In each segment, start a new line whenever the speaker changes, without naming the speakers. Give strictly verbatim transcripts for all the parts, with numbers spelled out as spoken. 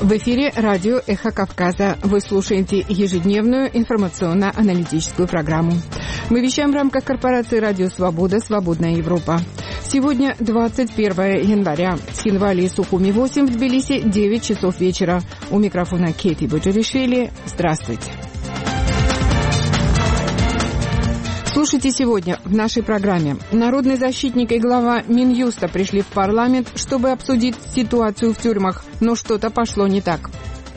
В эфире радио «Эхо Кавказа». Вы слушаете ежедневную информационно-аналитическую программу. Мы вещаем в рамках корпорации «Радио Свобода. Свободная Европа». Сегодня двадцать первое января. С Хинвали и Сухуми восемь, в Тбилиси девять часов вечера. У микрофона Кейти Боджаришвили. Здравствуйте. Слушайте сегодня в нашей программе. Народный защитник и глава Минюста пришли в парламент, чтобы обсудить ситуацию в тюрьмах, но что-то пошло не так.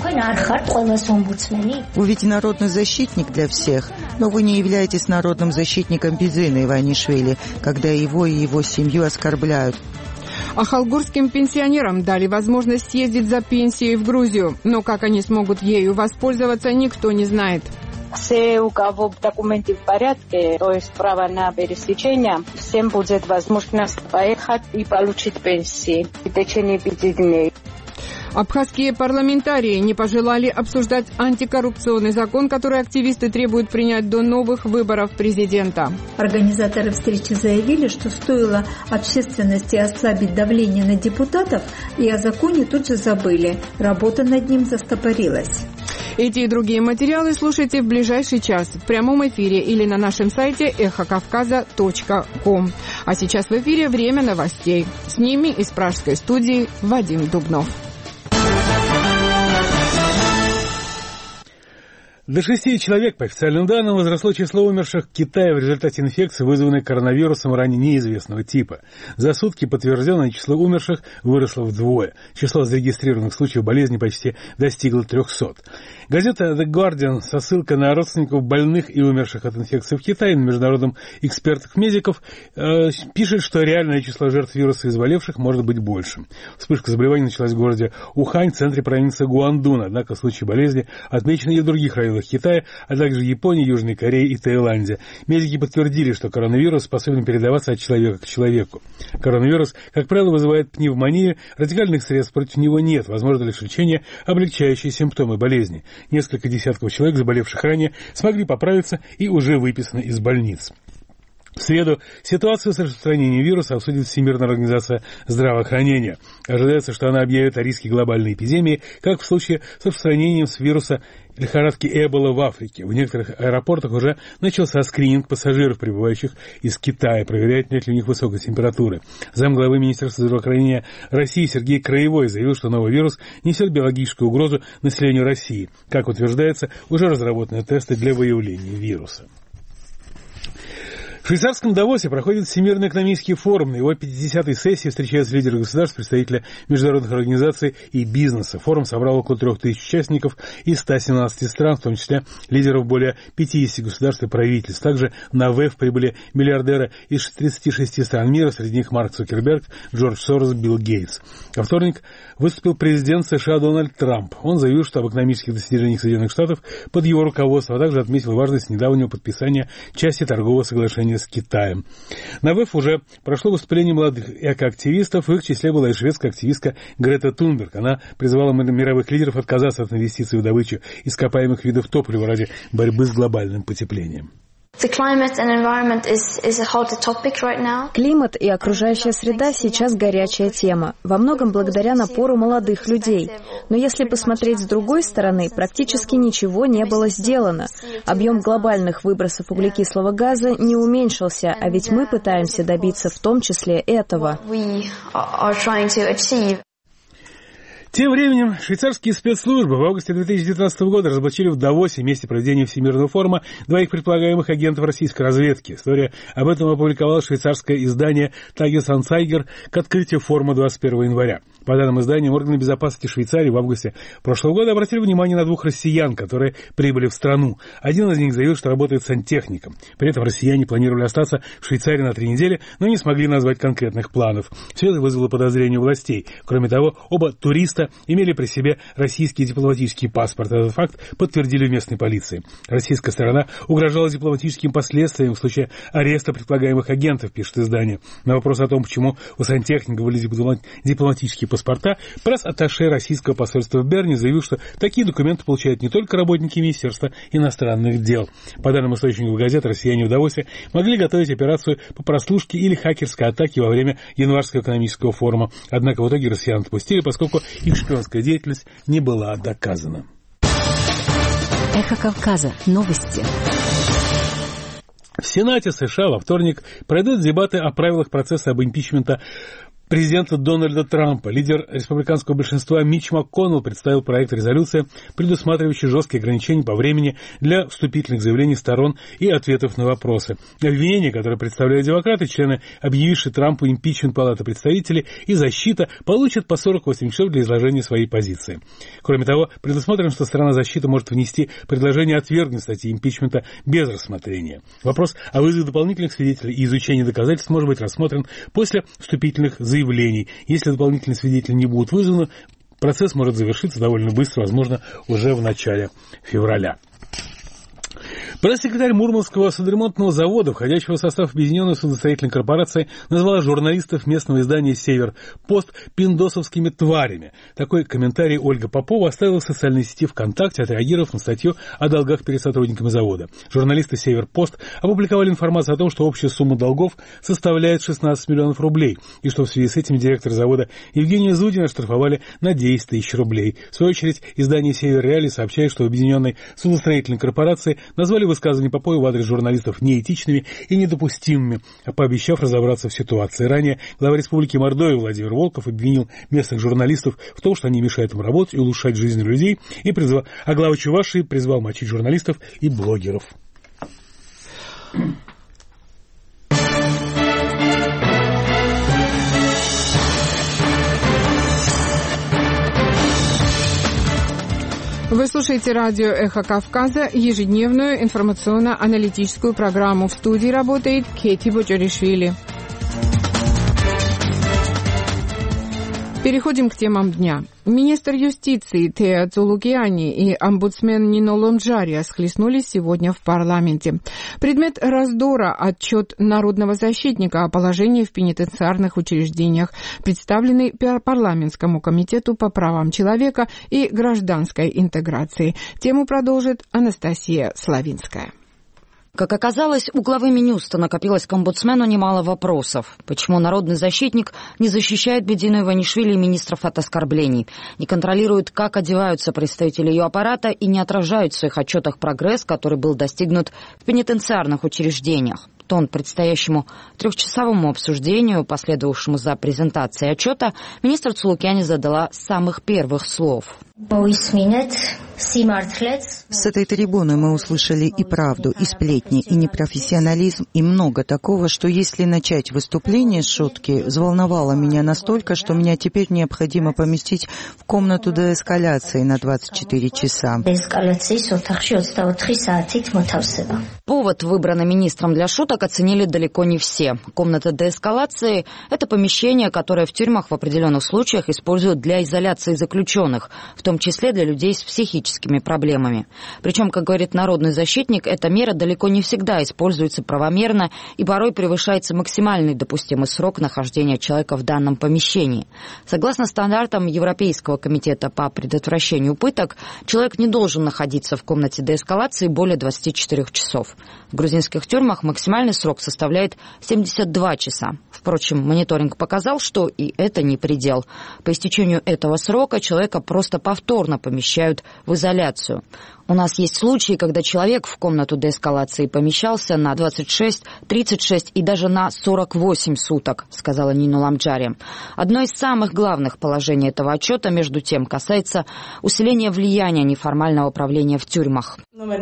Вы ведь народный защитник для всех, но вы не являетесь народным защитником Бизина Иванишвили, когда его и его семью оскорбляют.
А халгурским пенсионерам дали возможность съездить за пенсией в Грузию, но как они смогут ею воспользоваться, никто не знает.
Все, у кого документы в порядке, то есть право на пересечение, всем будет возможность поехать и получить пенсии в течение пяти дней.
Абхазские парламентарии не пожелали обсуждать антикоррупционный закон, который активисты требуют принять до новых выборов президента.
Организаторы встречи заявили, что стоило общественности ослабить давление на депутатов, и о законе тут же забыли. Работа над ним застопорилась.
Эти и другие материалы слушайте в ближайший час в прямом эфире или на нашем сайте эхо кавказа точка ком. А сейчас в эфире время новостей. С ними из пражской студии Вадим Дубнов.
До шести человек, по официальным данным, возросло число умерших в Китае в результате инфекции, вызванной коронавирусом ранее неизвестного типа. За сутки подтвержденное число умерших выросло вдвое. Число зарегистрированных случаев болезни почти достигло трехсот. Газета The Guardian со ссылкой на родственников больных и умерших от инфекции в Китае на международном экспертах-медиков э, пишет, что реальное число жертв вируса и заболевших может быть большим. Вспышка заболеваний началась в городе Ухань, центре провинции Гуандун, однако случаи болезни отмечены и в других районах Китая, а также Японии, Южной Корее и Таиланде. Медики подтвердили, что коронавирус способен передаваться от человека к человеку. Коронавирус, как правило, вызывает пневмонию, радикальных средств против него нет, возможно лишь лечение, облегчающие симптомы болезни. Несколько десятков человек, заболевших ранее, смогли поправиться и уже выписаны из больниц. В среду ситуацию с распространением вируса обсудит Всемирная организация здравоохранения. Ожидается, что она объявит о риске глобальной эпидемии, как в случае с распространением с вируса лихорадки Эбола в Африке. В некоторых аэропортах уже начался скрининг пассажиров, прибывающих из Китая, проверяют, нет ли у них высокой температуры. Замглавы Министерства здравоохранения России Сергей Краевой заявил, что новый вирус несет биологическую угрозу населению России. Как утверждается, уже разработаны тесты для выявления вируса. В швейцарском Давосе проходит Всемирный экономический форум. На его пятидесятой сессии встречаются лидеры государств, представители международных организаций и бизнеса. Форум собрал около трех тысяч участников из ста семнадцати стран, в том числе лидеров более пятидесяти государств и правительств. Также на ВЭФ прибыли миллиардеры из тридцати шести стран мира, среди них Марк Цукерберг, Джордж Сорос, Билл Гейтс. Во вторник выступил президент США Дональд Трамп. Он заявил, что об экономических достижениях Соединенных Штатов под его руководством, а также отметил важность недавнего подписания части торгового соглашения с Китаем. На ВЭФ уже прошло выступление молодых экоактивистов, в их числе была и шведская активистка Грета Тунберг. Она призвала мировых лидеров отказаться от инвестиций в добычу ископаемых видов топлива ради борьбы с глобальным потеплением.
Климат и окружающая среда сейчас горячая тема, во многом благодаря напору молодых людей. Но если посмотреть с другой стороны, практически ничего не было сделано. Объем глобальных выбросов углекислого газа не уменьшился, а ведь мы пытаемся добиться в том числе этого.
Тем временем швейцарские спецслужбы в августе две тысячи девятнадцатого года разоблачили в Давосе, месте проведения Всемирного форума, двоих предполагаемых агентов российской разведки. История об этом опубликовало швейцарское издание «Тагес Ансайгер» к открытию форума двадцать первого января. По данным издания, органы безопасности Швейцарии в августе прошлого года обратили внимание на двух россиян, которые прибыли в страну. Один из них заявил, что работает сантехником. При этом россияне планировали остаться в Швейцарии на три недели, но не смогли назвать конкретных планов. Все это вызвало подозрение у властей. Кроме того, оба туриста имели при себе российский дипломатический паспорт. Этот факт подтвердили в местной полиции. Российская сторона угрожала дипломатическим последствиям в случае ареста предполагаемых агентов, пишет издание. На вопрос о том, почему у сантехника были дипломатические последствия, паспорта, пресс-атташе российского посольства в Берне заявил, что такие документы получают не только работники Министерства иностранных дел. По данным источников газет, россияне в Давосе могли готовить операцию по прослушке или хакерской атаке во время январского экономического форума. Однако в итоге россиян отпустили, поскольку их шпионская деятельность не была доказана.
Эхо Кавказа. Новости.
В Сенате США во вторник пройдут дебаты о правилах процесса об импичменте президента Дональда Трампа. Лидер республиканского большинства Митч МакКоннелл представил проект резолюции, предусматривающий жесткие ограничения по времени для вступительных заявлений сторон и ответов на вопросы. Обвинения, которые представляют демократы, члены, объявившие Трампу импичмент Палаты представителей, и защита получат по сорок восемь часов для изложения своей позиции. Кроме того, предусмотрено, что сторона защиты может внести предложение отвергнуть статьи импичмента без рассмотрения. Вопрос о вызове дополнительных свидетелей и изучении доказательств может быть рассмотрен после вступительных заявлений. заявлений. Если дополнительные свидетели не будут вызваны, процесс может завершиться довольно быстро, возможно, уже в начале февраля. Пресс-секретарь Мурманского судоремонтного завода, входящего в состав Объединенной судостроительной корпорации, назвала журналистов местного издания «Север-Пост» пиндосовскими тварями. Такой комментарий Ольга Попова оставила в социальной сети ВКонтакте, отреагировав на статью о долгах перед сотрудниками завода. Журналисты «Север-Пост» опубликовали информацию о том, что общая сумма долгов составляет шестнадцать миллионов рублей, и что в связи с этим директор завода Евгения Зудина оштрафовали на десять тысяч рублей. В свою очередь, издание «Север Реалии» сообщает, что в Объединенной судостроительной корпорации назвали высказывания Попова в адрес журналистов неэтичными и недопустимыми, пообещав разобраться в ситуации. Ранее глава Республики Мордовия Владимир Волков обвинил местных журналистов в том, что они мешают им работать и улучшать жизнь людей, и призвал, а глава Чувашии призвал мочить журналистов и блогеров.
Вы слушаете радио «Эхо Кавказа», ежедневную информационно-аналитическую программу. В студии работает Кети Бочаришвили. Переходим к темам дня. Министр юстиции Теа Цулукиани и омбудсмен Нино Ломджария схлестнулись сегодня в парламенте. Предмет раздора – отчет народного защитника о положении в пенитенциарных учреждениях, представленный парламентскому комитету по правам человека и гражданской интеграции. Тему продолжит Анастасия Славинская.
Как оказалось, у главы Минюста накопилось к омбудсмену немало вопросов. Почему народный защитник не защищает Бедину Иванишвили и министров от оскорблений, не контролирует, как одеваются представители ее аппарата и не отражают в своих отчетах прогресс, который был достигнут в пенитенциарных учреждениях. Тон предстоящему трехчасовому обсуждению, последовавшему за презентацией отчета, министр Цулукиани задала с самых первых слов.
С этой трибуны мы услышали и правду, и сплетни, и непрофессионализм, и много такого, что если начать выступление с шутки, взволновало меня настолько, что меня теперь необходимо поместить в комнату деэскаляции на двадцать четыре часа.
Повод, выбранный министром для шуток, оценили далеко не все. Комната деэскалации – это помещение, которое в тюрьмах в определенных случаях используют для изоляции заключенных, в том числе для людей с психическими проблемами. Причем, как говорит народный защитник, эта мера далеко не всегда используется правомерно и порой превышается максимальный допустимый срок нахождения человека в данном помещении. Согласно стандартам Европейского комитета по предотвращению пыток, человек не должен находиться в комнате деэскалации более двадцати четырёх часов. В грузинских тюрьмах максимальный срок составляет семьдесят два часа. Впрочем, мониторинг показал, что и это не предел. По истечению этого срока человека просто повторно помещают в изоляцию. У нас есть случаи, когда человек в комнату деэскалации помещался на двадцать шесть, тридцать шесть и даже на сорок восемь суток, сказала Нино Ломджария. Одно из самых главных положений этого отчета, между тем, касается усиления влияния неформального правления в тюрьмах.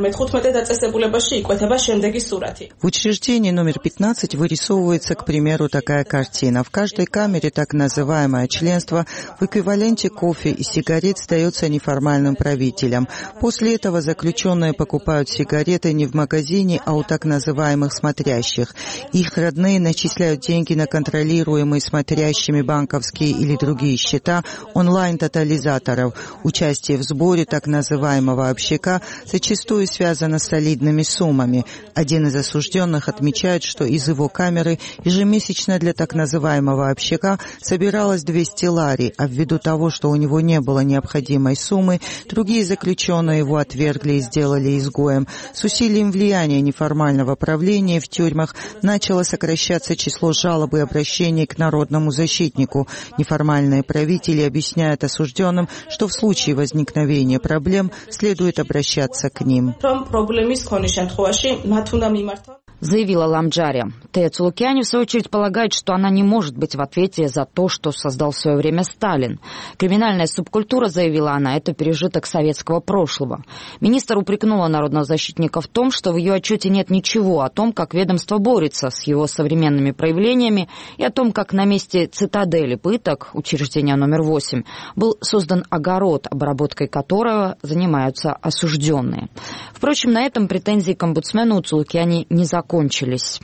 В учреждении номер пятнадцать вырисовывается, к примеру, такая картина. В каждой камере так называемое членство в эквиваленте кофе и сигарет сдается неформальным правителям. После этого этого заключенные покупают сигареты не в магазине, а у так называемых смотрящих. Их родные начисляют деньги на контролируемые смотрящими банковские или другие счета онлайн-тотализаторов. Участие в сборе так называемого общака зачастую связано с солидными суммами. Один из осужденных отмечает, что из его камеры ежемесячно для так называемого общака собиралось двести лари, а ввиду того, что у него не было необходимой суммы, другие заключенные его отвергли и сделали изгоем. С усилием влияния неформального правления в тюрьмах начало сокращаться число жалоб и обращений к народному защитнику. Неформальные правители объясняют осужденным, что в случае возникновения проблем следует обращаться к ним.
Заявила Ламджария. Тея Цулукиани, в свою очередь, полагает, что она не может быть в ответе за то, что создал в свое время Сталин. Криминальная субкультура, заявила она, это пережиток советского прошлого. Министр упрекнула народного защитника в том, что в ее отчете нет ничего о том, как ведомство борется с его современными проявлениями и о том, как на месте цитадели пыток, учреждения номер восемь, был создан огород, обработкой которого занимаются осужденные. Впрочем, на этом претензии к омбудсмену у Цулукиани не закончились. Кончились.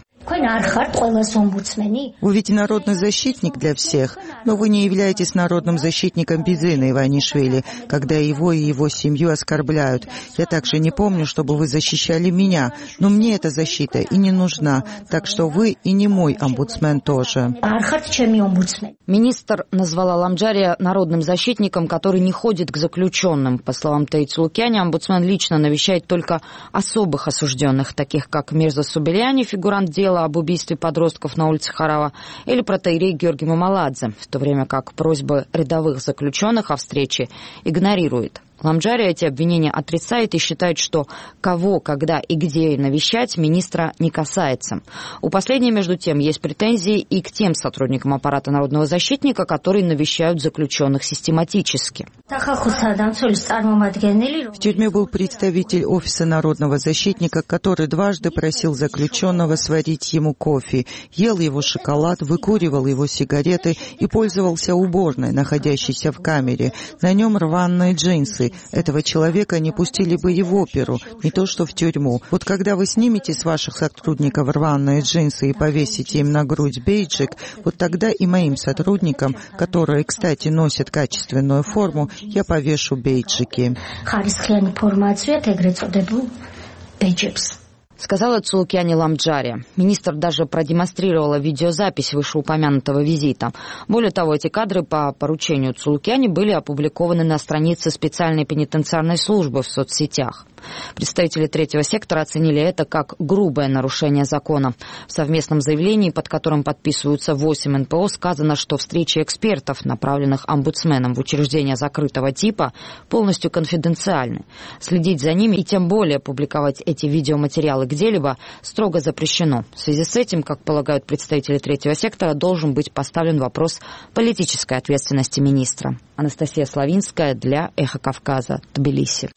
Вы ведь народный защитник для всех, но вы не являетесь народным защитником Бизына Иванишвили, когда его и его семью оскорбляют. Я также не помню, чтобы вы защищали меня, но мне эта защита и не нужна, так что вы и не мой омбудсмен тоже.
Министр назвала Ламджария народным защитником, который не ходит к заключенным. По словам Теи Цулукиани, омбудсмен лично навещает только особых осужденных, таких как Мирза Субельяни, фигурант дела об убийстве подростков на улице Харава, или протоиерей Георгий Мамаладзе, в то время как просьбы рядовых заключенных о встрече игнорирует. Ламджария эти обвинения отрицает и считает, что кого, когда и где навещать министра не касается. У последней, между тем, есть претензии и к тем сотрудникам аппарата народного защитника, которые навещают заключенных систематически.
В тюрьме был представитель офиса народного защитника, который дважды просил заключенного сварить ему кофе, ел его шоколад, выкуривал его сигареты и пользовался уборной, находящейся в камере. На нем рваные джинсы. Этого человека не пустили бы и в оперу, не то что в тюрьму. Вот когда вы снимете с ваших сотрудников рваные джинсы и повесите им на грудь бейджик, вот тогда и моим сотрудникам, которые, кстати, носят качественную форму, я повешу бейджики.
Сказала Цулукиани Ламджария. Министр даже продемонстрировала видеозапись вышеупомянутого визита. Более того, эти кадры по поручению Цулукиани были опубликованы на странице специальной пенитенциарной службы в соцсетях. Представители третьего сектора оценили это как грубое нарушение закона. В совместном заявлении, под которым подписываются восемь эн пэ о, сказано, что встречи экспертов, направленных омбудсменом в учреждения закрытого типа, полностью конфиденциальны. Следить за ними и тем более публиковать эти видеоматериалы где-либо строго запрещено. В связи с этим, как полагают представители третьего сектора, должен быть поставлен вопрос политической ответственности министра. Анастасия Славинская для «Эхо Кавказа», Тбилиси.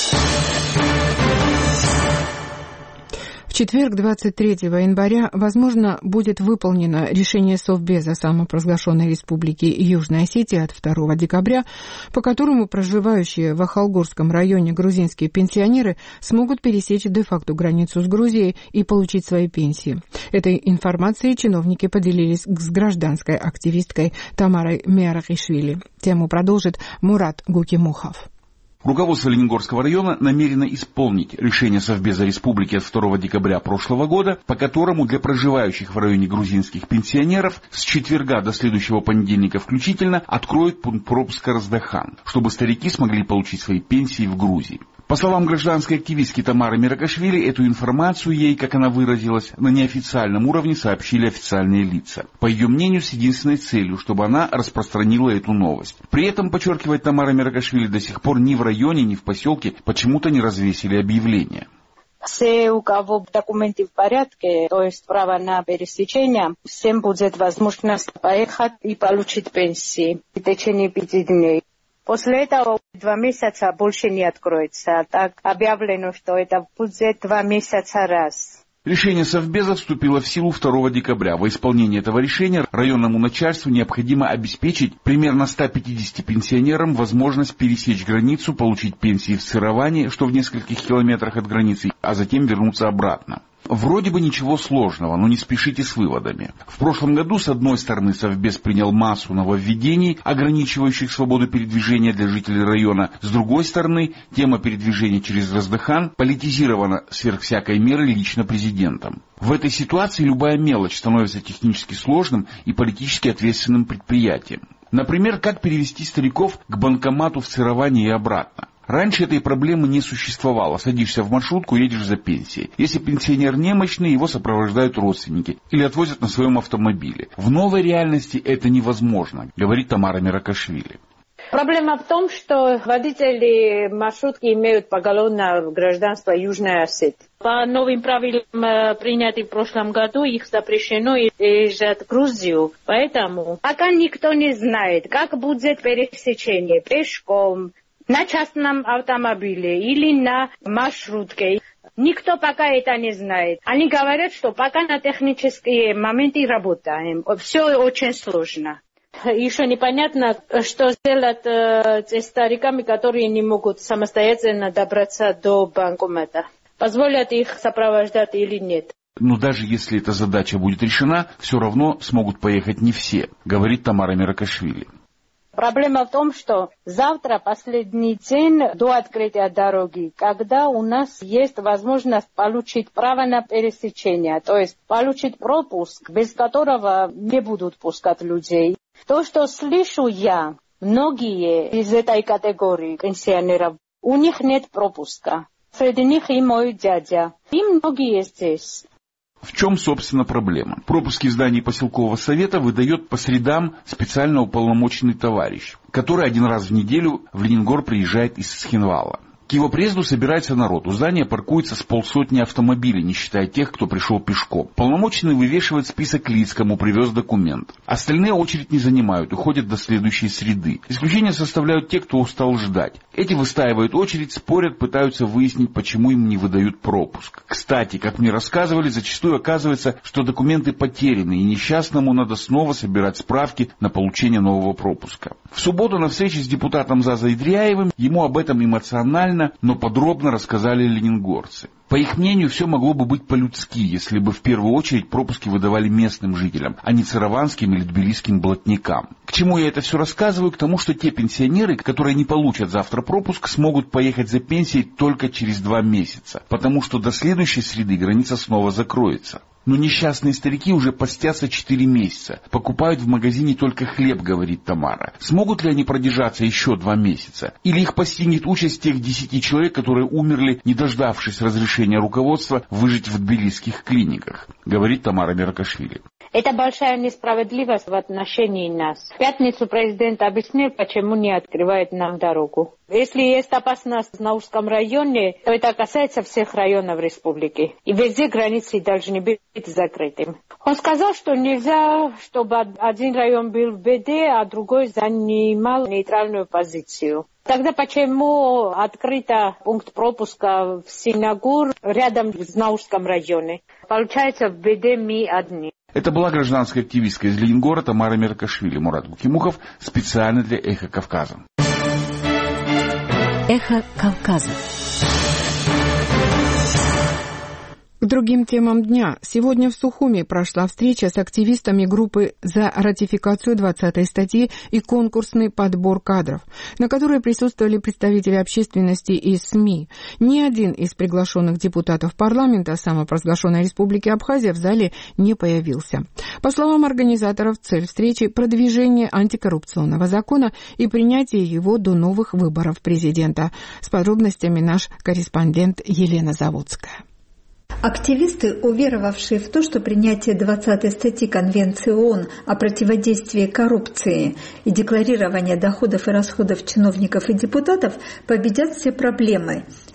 В четверг, двадцать третьего января, возможно, будет выполнено решение Совбеза самопровозглашенной республики Южная Осетия от второго декабря, по которому проживающие в Ахалгорском районе грузинские пенсионеры смогут пересечь де-факто границу с Грузией и получить свои пенсии. Этой информацией чиновники поделились с гражданской активисткой Тамарой Миарахишвили. Тему продолжит Мурат Гукимухов.
Руководство Лениногорского района намерено исполнить решение Совбеза Республики от второго декабря прошлого года, по которому для проживающих в районе грузинских пенсионеров с четверга до следующего понедельника включительно откроют пункт пропуска Раздахан, чтобы старики смогли получить свои пенсии в Грузии. По словам гражданской активистки Тамары Миракашвили, эту информацию ей, как она выразилась, на неофициальном уровне сообщили официальные лица. По ее мнению, с единственной целью, чтобы она распространила эту новость. При этом, подчеркивает Тамара Миракашвили, до сих пор ни в районе, ни в поселке почему-то не развесили объявления.
Все, у кого документы в порядке, то есть право на пересечение, всем будет возможность поехать и получить пенсии в течение пяти дней. После этого два месяца больше не откроется. Так объявлено, что это будет два месяца раз.
Решение Совбеза вступило в силу второго декабря. Во исполнение этого решения районному начальству необходимо обеспечить примерно ста пятидесяти пенсионерам возможность пересечь границу, получить пенсии в Сыроване, что в нескольких километрах от границы, а затем вернуться обратно. Вроде бы ничего сложного, но не спешите с выводами. В прошлом году, с одной стороны, Совбез принял массу нововведений, ограничивающих свободу передвижения для жителей района. С другой стороны, тема передвижения через Раздыхан политизирована сверх всякой меры лично президентом. В этой ситуации любая мелочь становится технически сложным и политически ответственным предприятием. Например, как перевести стариков к банкомату в Сыроване и обратно. Раньше этой проблемы не существовало. Садишься в маршрутку, едешь за пенсией. Если пенсионер немощный, его сопровождают родственники или отвозят на своем автомобиле. В новой реальности это невозможно, говорит Тамара Миракашвили.
Проблема в том, что водители маршрутки имеют поголовное гражданство Южной Осетии. По новым правилам, принятым в прошлом году, их запрещено езжать в Грузию. Поэтому пока никто не знает, как будет пересечение пешком, на частном автомобиле или на маршрутке. Никто пока это не знает. Они говорят, что пока на технические моменты работаем. Все очень сложно. Еще непонятно, что сделать э, с стариками, которые не могут самостоятельно добраться до банкомата. Позволят их сопровождать или нет.
Но даже если эта задача будет решена, все равно смогут поехать не все, говорит Тамара Миракашвили.
Проблема в том, что завтра последний день до открытия дороги, когда у нас есть возможность получить право на пересечение, то есть получить пропуск, без которого не будут пускать людей. То, что слышу я, многие из этой категории пенсионеров, у них нет пропуска. Среди них и мой дядя. И многие здесь.
В чем, собственно, проблема? Пропуски в здании поселкового совета выдает по средам специально уполномоченный товарищ, который один раз в неделю в Ленингор приезжает из Схинвала. К его приезду собирается народ. У здания паркуется с полсотни автомобилей, не считая тех, кто пришел пешком. Полномоченный вывешивает список лиц, кому привез документ. Остальные очередь не занимают, уходят до следующей среды. Исключение составляют те, кто устал ждать. Эти выстаивают очередь, спорят, пытаются выяснить, почему им не выдают пропуск. Кстати, как мне рассказывали, зачастую оказывается, что документы потеряны, и несчастному надо снова собирать справки на получение нового пропуска. В субботу на встрече с депутатом Зазой Дряевым ему об этом эмоционально, но подробно рассказали ленингорцы. По их мнению, все могло бы быть по-людски, если бы в первую очередь пропуски выдавали местным жителям, а не сараванским или тбилисским блатникам. К чему я это все рассказываю? К тому, что те пенсионеры, которые не получат завтра пропуск, смогут поехать за пенсией только через два месяца, потому что до следующей среды граница снова закроется. Но несчастные старики уже постятся четыре месяца. Покупают в магазине только хлеб, говорит Тамара. Смогут ли они продержаться еще два месяца? Или их постигнет участь тех десяти человек, которые умерли, не дождавшись разрешения руководства выжить в тбилисских клиниках, говорит Тамара Миракашвили.
Это большая несправедливость в отношении нас. В пятницу президент объяснил, почему не открывает нам дорогу. Если есть опасность в Наурском районе, то это касается всех районов республики. И везде границы должны быть закрытыми. Он сказал, что нельзя, чтобы один район был в беде, а другой занимал нейтральную позицию. Тогда почему открыт пункт пропуска в Синагур рядом с Наурском районе? Получается, в беде мы одни.
Это была гражданская активистка из Ленингора Тамара Миракашвили. Мурат Гукимухов специально для «Эхо Кавказа».
«Эхо Кавказа».
К другим темам дня. Сегодня в Сухуми прошла встреча с активистами группы за ратификацию двадцатой статьи и конкурсный подбор кадров, на которой присутствовали представители общественности и СМИ. Ни один из приглашенных депутатов парламента самопровозглашенной Республики Абхазия в зале не появился. По словам организаторов, цель встречи – продвижение антикоррупционного закона и принятие его до новых выборов президента. С подробностями наш корреспондент Елена Заводская.
Активисты, уверовавшие в то, что принятие двадцатой статьи Конвенции ООН о противодействии коррупции и декларирование доходов и расходов чиновников и депутатов победят все проблемы,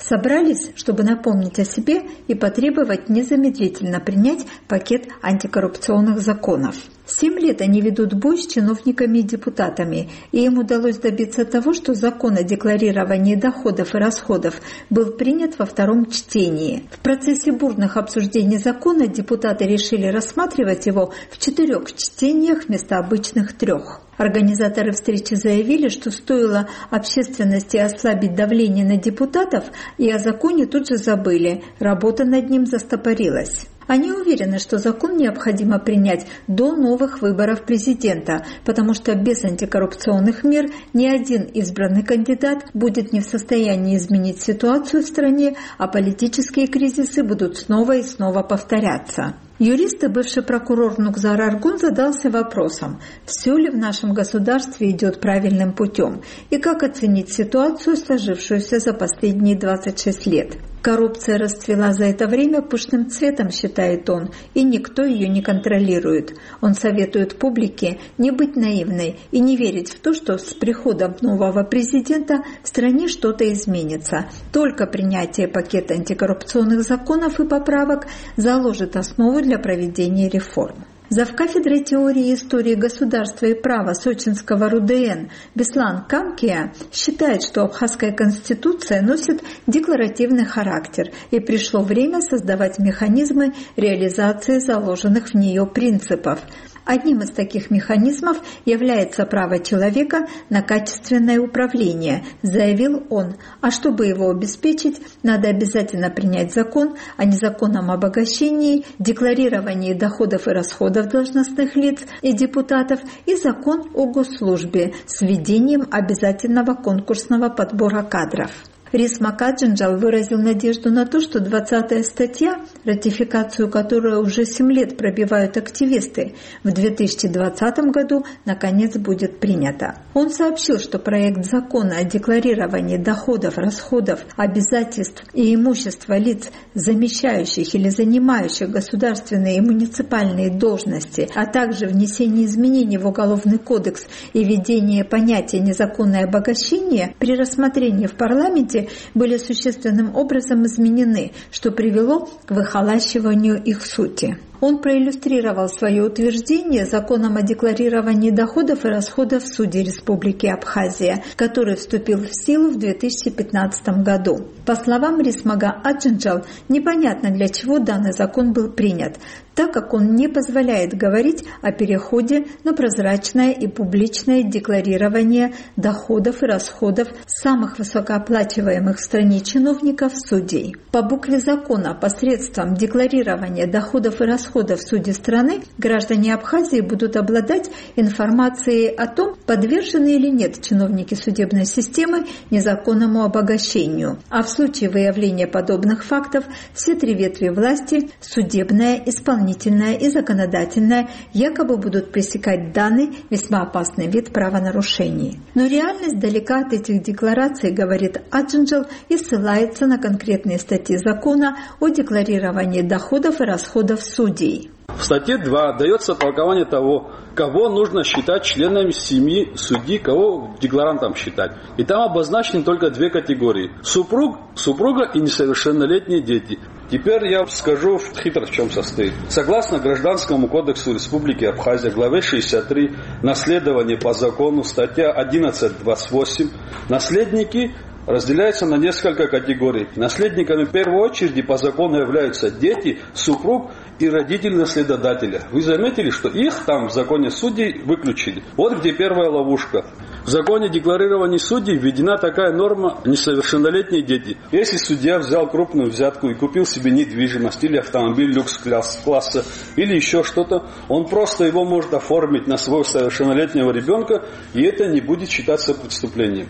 собрались, чтобы напомнить о себе и потребовать незамедлительно принять пакет антикоррупционных законов. Семь лет они ведут бой с чиновниками и депутатами, и им удалось добиться того, что закон о декларировании доходов и расходов был принят во втором чтении. В процессе бурных обсуждений закона депутаты решили рассматривать его в четырех чтениях вместо обычных трех. Организаторы встречи заявили, что стоило общественности ослабить давление на депутатов, и о законе тут же забыли, работа над ним застопорилась. Они уверены, что закон необходимо принять до новых выборов президента, потому что без антикоррупционных мер ни один избранный кандидат будет не в состоянии изменить ситуацию в стране, а политические кризисы будут снова и снова повторяться. Юрист и бывший прокурор Нукзар Аргун задался вопросом, все ли в нашем государстве идет правильным путем и как оценить ситуацию, сложившуюся за последние двадцать шесть лет. Коррупция расцвела за это время пышным цветом, считает он, и никто ее не контролирует. Он советует публике не быть наивной и не верить в то, что с приходом нового президента в стране что-то изменится. Только принятие пакета антикоррупционных законов и поправок заложит основу для проведения реформ. Завкафедрой теории и истории государства и права Сочинского РУДН Беслан Камкия считает, что Абхазская конституция носит декларативный характер, и пришло время создавать механизмы реализации заложенных в нее принципов. Одним из таких механизмов является право человека на качественное управление, заявил он. А чтобы его обеспечить, надо обязательно принять закон о незаконном обогащении, декларировании доходов и расходов должностных лиц и депутатов и закон о госслужбе с введением обязательного конкурсного подбора кадров. Рисмак Аджинджал выразил надежду на то, что двадцатая статья, ратификацию которой уже семь лет пробивают активисты, в две тысячи двадцатом году наконец будет принята. Он сообщил, что проект закона о декларировании доходов, расходов, обязательств и имущества лиц, замещающих или занимающих государственные и муниципальные должности, а также внесение изменений в Уголовный кодекс и введение понятия «незаконное обогащение» при рассмотрении в парламенте были существенным образом изменены, что привело к выхолащиванию их сути. Он проиллюстрировал свое утверждение законом о декларировании доходов и расходов в суде Республики Абхазия, который вступил в силу в две тысячи пятнадцатом году. По словам Рисмага Аджинджал, непонятно, для чего данный закон был принят, так как он не позволяет говорить о переходе на прозрачное и публичное декларирование доходов и расходов самых высокооплачиваемых в стране чиновников судей. По букве закона посредством декларирования доходов и расходов в суде страны граждане Абхазии будут обладать информацией о том, подвержены или нет чиновники судебной системы незаконному обогащению. А в случае выявления подобных фактов все три ветви власти – судебная, исполнительная и законодательная – якобы будут пресекать данный весьма опасный вид правонарушений. Но реальность далека от этих деклараций, говорит Аджинджал, и ссылается на конкретные статьи закона о декларировании доходов и расходов судей.
В статье два дается толкование того, кого нужно считать членами семьи судьи, кого декларантом считать. И там обозначены только две категории – супруг, супруга и несовершеннолетние дети. Теперь я скажу, хитрость в чем состоит. Согласно Гражданскому кодексу Республики Абхазия, главе шестьдесят три, наследование по закону, статья одиннадцать двадцать восемь, наследники разделяются на несколько категорий. Наследниками в первую очередь по закону являются дети, супруг и родители наследодателя. Вы заметили, что их там в законе судей выключили? Вот где первая ловушка. В законе декларирования судей введена такая норма несовершеннолетние дети. Если судья взял крупную взятку и купил себе недвижимость или автомобиль люкс-класса или еще что-то, он просто его может оформить на своего совершеннолетнего ребенка, и это не будет считаться преступлением.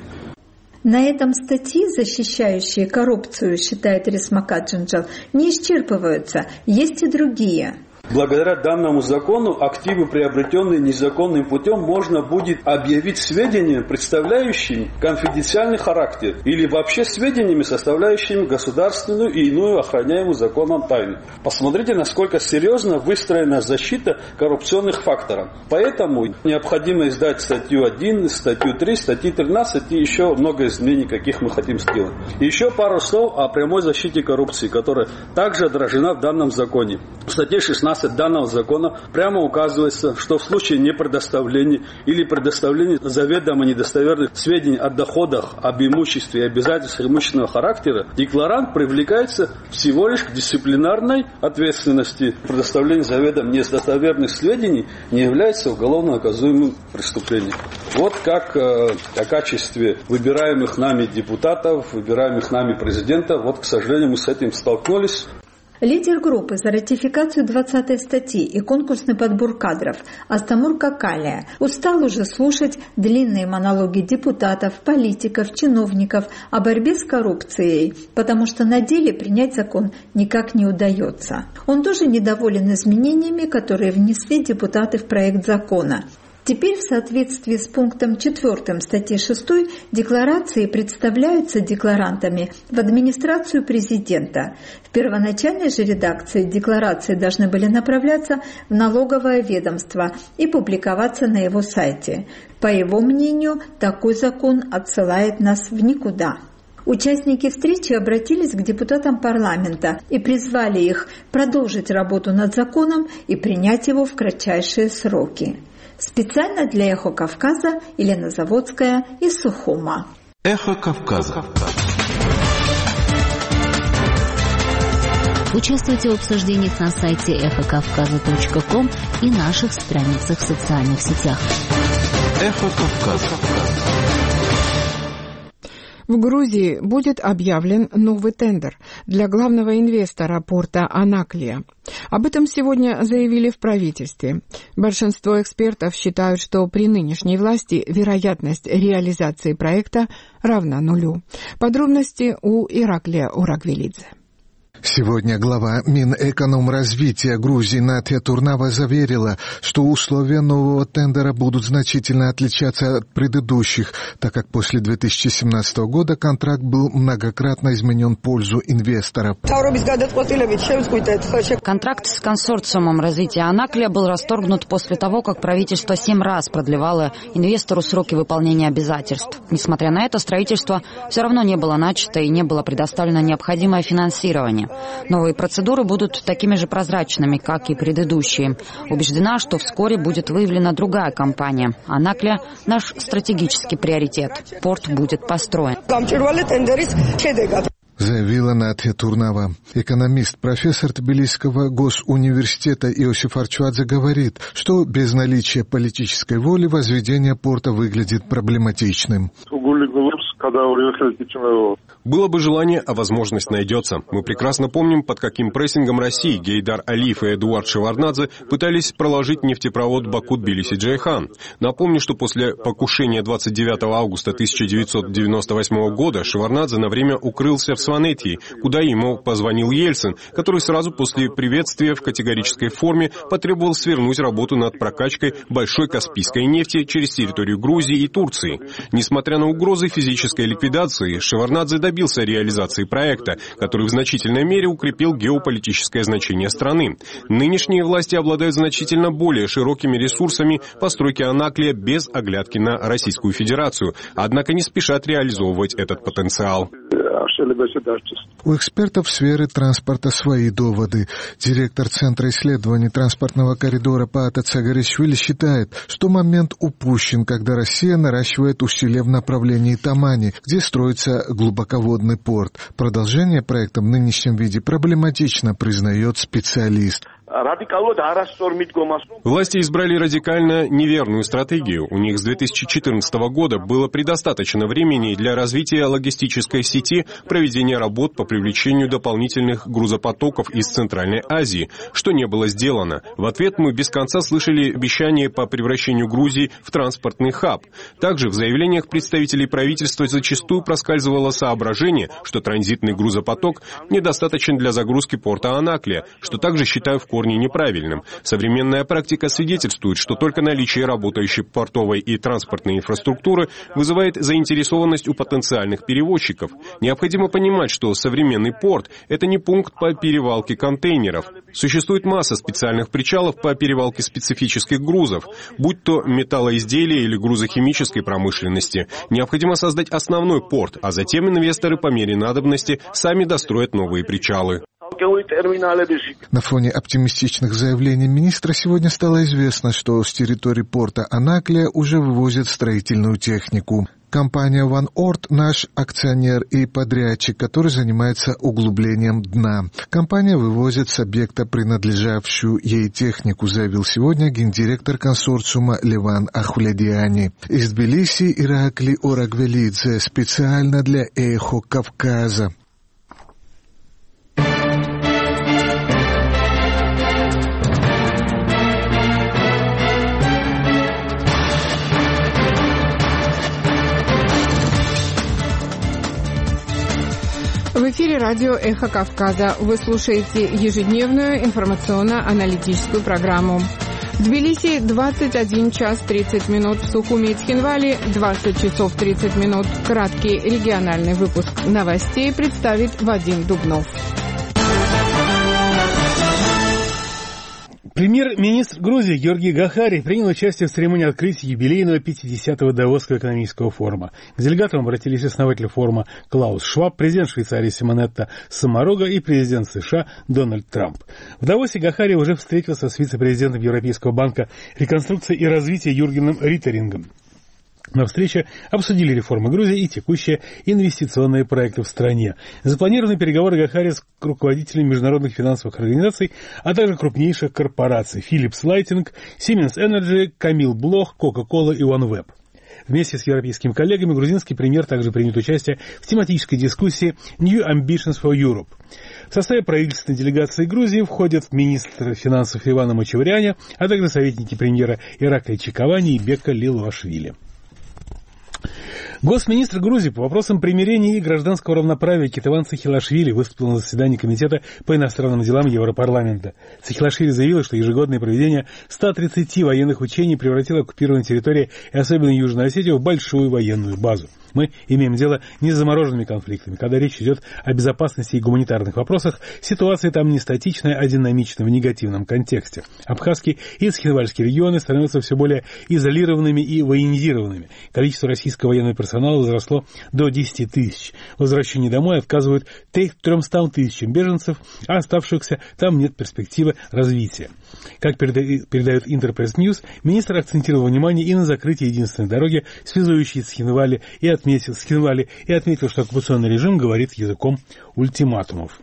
На этом статьи, защищающие коррупцию, считает Рисмак Аджинджал, не исчерпываются, есть и другие.
Благодаря данному закону активы, приобретенные незаконным путем, можно будет объявить сведениями, представляющими конфиденциальный характер, или вообще сведениями, составляющими государственную и иную охраняемую законом тайну. Посмотрите, насколько серьезно выстроена защита коррупционных факторов. Поэтому необходимо издать статью один, статью три, статью тринадцать и еще много изменений, каких мы хотим сделать. И еще пару слов о прямой защите коррупции, которая также отражена в данном законе. В статье шестнадцать данного закона прямо указывается, что в случае непредоставления или предоставления заведомо недостоверных сведений о доходах, об имуществе и обязательствах имущественного характера, декларант привлекается всего лишь к дисциплинарной ответственности. Предоставление заведомо недостоверных сведений не является уголовно наказуемым преступлением. Вот как э, о качестве выбираемых нами депутатов, выбираемых нами президента, вот, к сожалению, мы с этим столкнулись.
Лидер группы за ратификацию двадцатой статьи и конкурсный подбор кадров Астамур Какалия устал уже слушать длинные монологи депутатов, политиков, чиновников о борьбе с коррупцией, потому что на деле принять закон никак не удается. Он тоже недоволен изменениями, которые внесли депутаты в проект закона. Теперь в соответствии с пунктом четвёртым статьи шестой декларации представляются декларантами в администрацию президента. В первоначальной же редакции декларации должны были направляться в налоговое ведомство и публиковаться на его сайте. По его мнению, такой закон отсылает нас в никуда. Участники встречи обратились к депутатам парламента и призвали их продолжить работу над законом и принять его в кратчайшие сроки. Специально для «Эхо Кавказа» Елена Заводская из Сухума.
«Эхо Кавказа».
Участвуйте в обсуждениях на сайте эхо кавказа точка ком и наших страницах в социальных сетях.
«Эхо Кавказа».
В Грузии будет объявлен новый тендер для главного инвестора порта Анаклия. Об этом сегодня заявили в правительстве. Большинство экспертов считают, что при нынешней власти вероятность реализации проекта равна нулю. Подробности у Ираклия Урагвелидзе.
Сегодня глава Минэкономразвития Грузии Натья Турнава заверила, что условия нового тендера будут значительно отличаться от предыдущих, так как после две тысячи семнадцатого года контракт был многократно изменен в пользу инвесторов.
Контракт с консорциумом развития Анаклия был расторгнут после того, как правительство семь раз продлевало инвестору сроки выполнения обязательств. Несмотря на это, строительство все равно не было начато и не было предоставлено необходимое финансирование. Новые процедуры будут такими же прозрачными, как и предыдущие. Убеждена, что вскоре будет выявлена другая компания. Анаклия – наш стратегический приоритет. Порт будет построен.
Заявила Натья Турнава. Экономист, профессор Тбилисского госуниверситета Иосиф Арчуадзе говорит, что без наличия политической воли возведение порта выглядит проблематичным.
Было бы желание, а возможность найдется. Мы прекрасно помним, под каким прессингом России Гейдар Алиев и Эдуард Шеварднадзе пытались проложить нефтепровод Баку-Тбилиси-Джейхан. Напомню, что после покушения двадцать девятого августа тысяча девятьсот девяносто восьмого года Шеварднадзе на время укрылся в Сванетии, куда ему позвонил Ельцин, который сразу после приветствия в категорической форме потребовал свернуть работу над прокачкой большой каспийской нефти через территорию Грузии и Турции. Несмотря на угрозы физической ликвидации, Шеварднадзе добился реализации проекта, который в значительной мере укрепил геополитическое значение страны. Нынешние власти обладают значительно более широкими ресурсами постройки Анаклия без оглядки на Российскую Федерацию, однако не спешат реализовывать этот потенциал.
У экспертов сферы транспорта свои доводы. Директор Центра исследований транспортного коридора Паата Цагаришвили считает, что момент упущен, когда Россия наращивает усилия в направлении Тамани, где строится глубоководный порт. Продолжение проекта в нынешнем виде проблематично, признает специалист.
Власти избрали радикально неверную стратегию. У них с две тысячи четырнадцатого года было предостаточно времени для развития логистической сети, проведения работ по привлечению дополнительных грузопотоков из Центральной Азии, что не было сделано. В ответ мы без конца слышали обещания по превращению Грузии в транспортный хаб. Также в заявлениях представителей правительства зачастую проскальзывало соображение, что транзитный грузопоток недостаточен для загрузки порта Анаклия, что также считаю в корне корне неправильным. Современная практика свидетельствует, что только наличие работающей портовой и транспортной инфраструктуры вызывает заинтересованность у потенциальных перевозчиков. Необходимо понимать, что современный порт – это не пункт по перевалке контейнеров. Существует масса специальных причалов по перевалке специфических грузов, будь то металлоизделия или грузы химической промышленности. Необходимо создать основной порт, а затем инвесторы по мере надобности сами достроят новые причалы.
На фоне оптимистичных заявлений министра сегодня стало известно, что с территории порта Анаклия уже вывозят строительную технику. Компания One Ort – наш акционер и подрядчик, который занимается углублением дна. Компания вывозит с объекта принадлежавшую ей технику, заявил сегодня гендиректор консорциума Леван Ахулядиани. Из Тбилиси Иракли Орагвелидзе специально для «Эхо Кавказа».
В эфире радио «Эхо Кавказа». Вы слушаете ежедневную информационно-аналитическую программу. В Тбилиси двадцать один час тридцать минут, в Сухуми и Цхинвале двадцать часов тридцать минут. Краткий региональный выпуск новостей представит Вадим Дубнов.
Премьер-министр Грузии Георгий Гахари принял участие в церемонии открытия юбилейного пятидесятого Давосского экономического форума. К делегатам обратились основатель форума Клаус Шваб, президент Швейцарии Симонетта Самарога и президент США Дональд Трамп. В Давосе Гахари уже встретился с вице-президентом Европейского банка реконструкции и развития Юргеном Риттерингом. На встрече обсудили реформы Грузии и текущие инвестиционные проекты в стране. Запланированы переговоры Гахари с руководителями международных финансовых организаций, а также крупнейших корпораций Philips Lighting, Siemens Energy, Camil Bloch, Coca-Cola и OneWeb. Вместе с европейскими коллегами грузинский премьер также примет участие в тематической дискуссии New Ambitions for Europe. В составе правительственной делегации Грузии входят министр финансов Ивана Мачеваряня, а также советники премьера Ираклия Чикавани и Бека Лилуашвили. Госминистр Грузии по вопросам примирения и гражданского равноправия Кетеван Сахилашвили выступил на заседании Комитета по иностранным делам Европарламента. Сахилашвили заявил, что ежегодное проведение ста тридцати военных учений превратило оккупированные территории и особенно Южную Осетию в большую военную базу. Мы имеем дело не с замороженными конфликтами. Когда речь идет о безопасности и гуманитарных вопросах, ситуация там не статичная, а динамичная в негативном контексте. Абхазский и Цхинвальский регионы становятся все более изолированными и военизированными. Количество российского военного персонала возросло до десяти тысяч. В возвращении домой отказывают трёмстам тысячам беженцев, а оставшихся там нет перспективы развития. Как передает Интерпресс Ньюс, министр акцентировал внимание и на закрытии единственной дороги, связующей Цхинвали и отметил, Цхинвали, и отметил, что оккупационный режим говорит языком ультиматумов.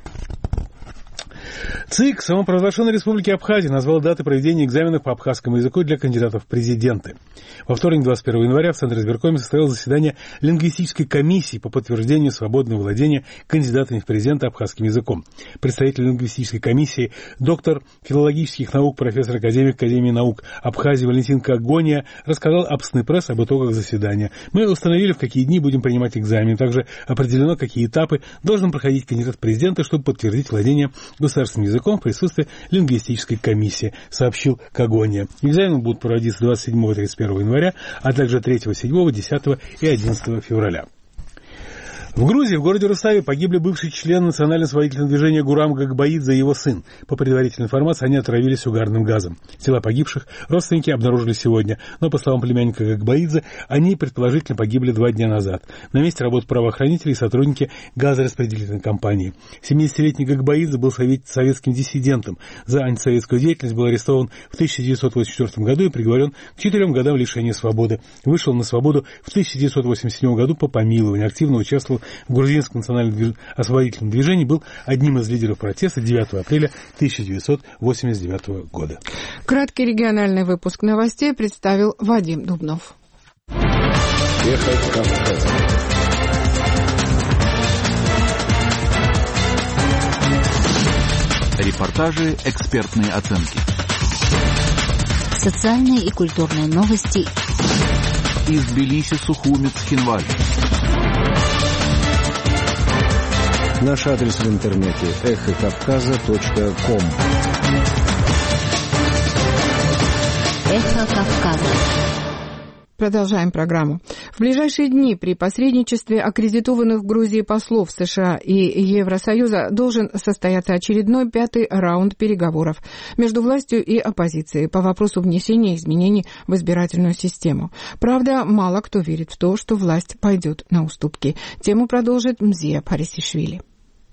ЦИК самопровозглашенной Республики Абхазия назвал даты проведения экзаменов по абхазскому языку для кандидатов в президенты. Во вторник, двадцать первого января, в Центре избиркоме состоялось заседание лингвистической комиссии по подтверждению свободного владения кандидатами в президенты абхазским языком. Представитель лингвистической комиссии, доктор филологических наук, профессор-академик Академии наук Абхазии Валентин Кагония рассказал об СНИ-пресс об итогах заседания. Мы установили, в какие дни будем принимать экзамен. Также определено, какие этапы должен проходить кандидат в президенты, чтобы подтвердить владение государственным языком в присутствии лингвистической комиссии, сообщил Кагония. Экзамены будут проводиться двадцать седьмого и тридцать первого января, а также третьего, седьмого, десятого и одиннадцатого февраля. В Грузии, в городе Руставе, погибли бывший член национально-освободительного движения Гурам Гагбаидзе и его сын. По предварительной информации, они отравились угарным газом. Тела погибших родственники обнаружили сегодня, но, по словам племянника Гагбаидзе, они предположительно погибли два дня назад. На месте работают правоохранители и сотрудники газораспределительной компании. семидесятилетний Гагбаидзе был советским диссидентом. За антисоветскую деятельность был арестован в тысяча девятьсот восемьдесят четвёртом году и приговорен к четырем годам лишения свободы. Вышел на свободу в тысяча девятьсот восемьдесят седьмом году по помилованию. Активно участвовал в грузинском национальном освободительном движении, был одним из лидеров протеста девятого апреля тысяча девятьсот восемьдесят девятого года.
Краткий региональный выпуск новостей представил Вадим Дубнов.
Репортажи, экспертные оценки.
Социальные и культурные новости.
Из Тбилиси, Сухуми, Цхинвали.
Наш адрес в интернете эхо кавказа точка ком.
«Эхо Кавказа».
Продолжаем программу. В ближайшие дни при посредничестве аккредитованных в Грузии послов США и Евросоюза должен состояться очередной пятый раунд переговоров между властью и оппозицией по вопросу внесения изменений в избирательную систему. Правда, мало кто верит в то, что власть пойдет на уступки. Тему продолжит Мзия Парисишвили.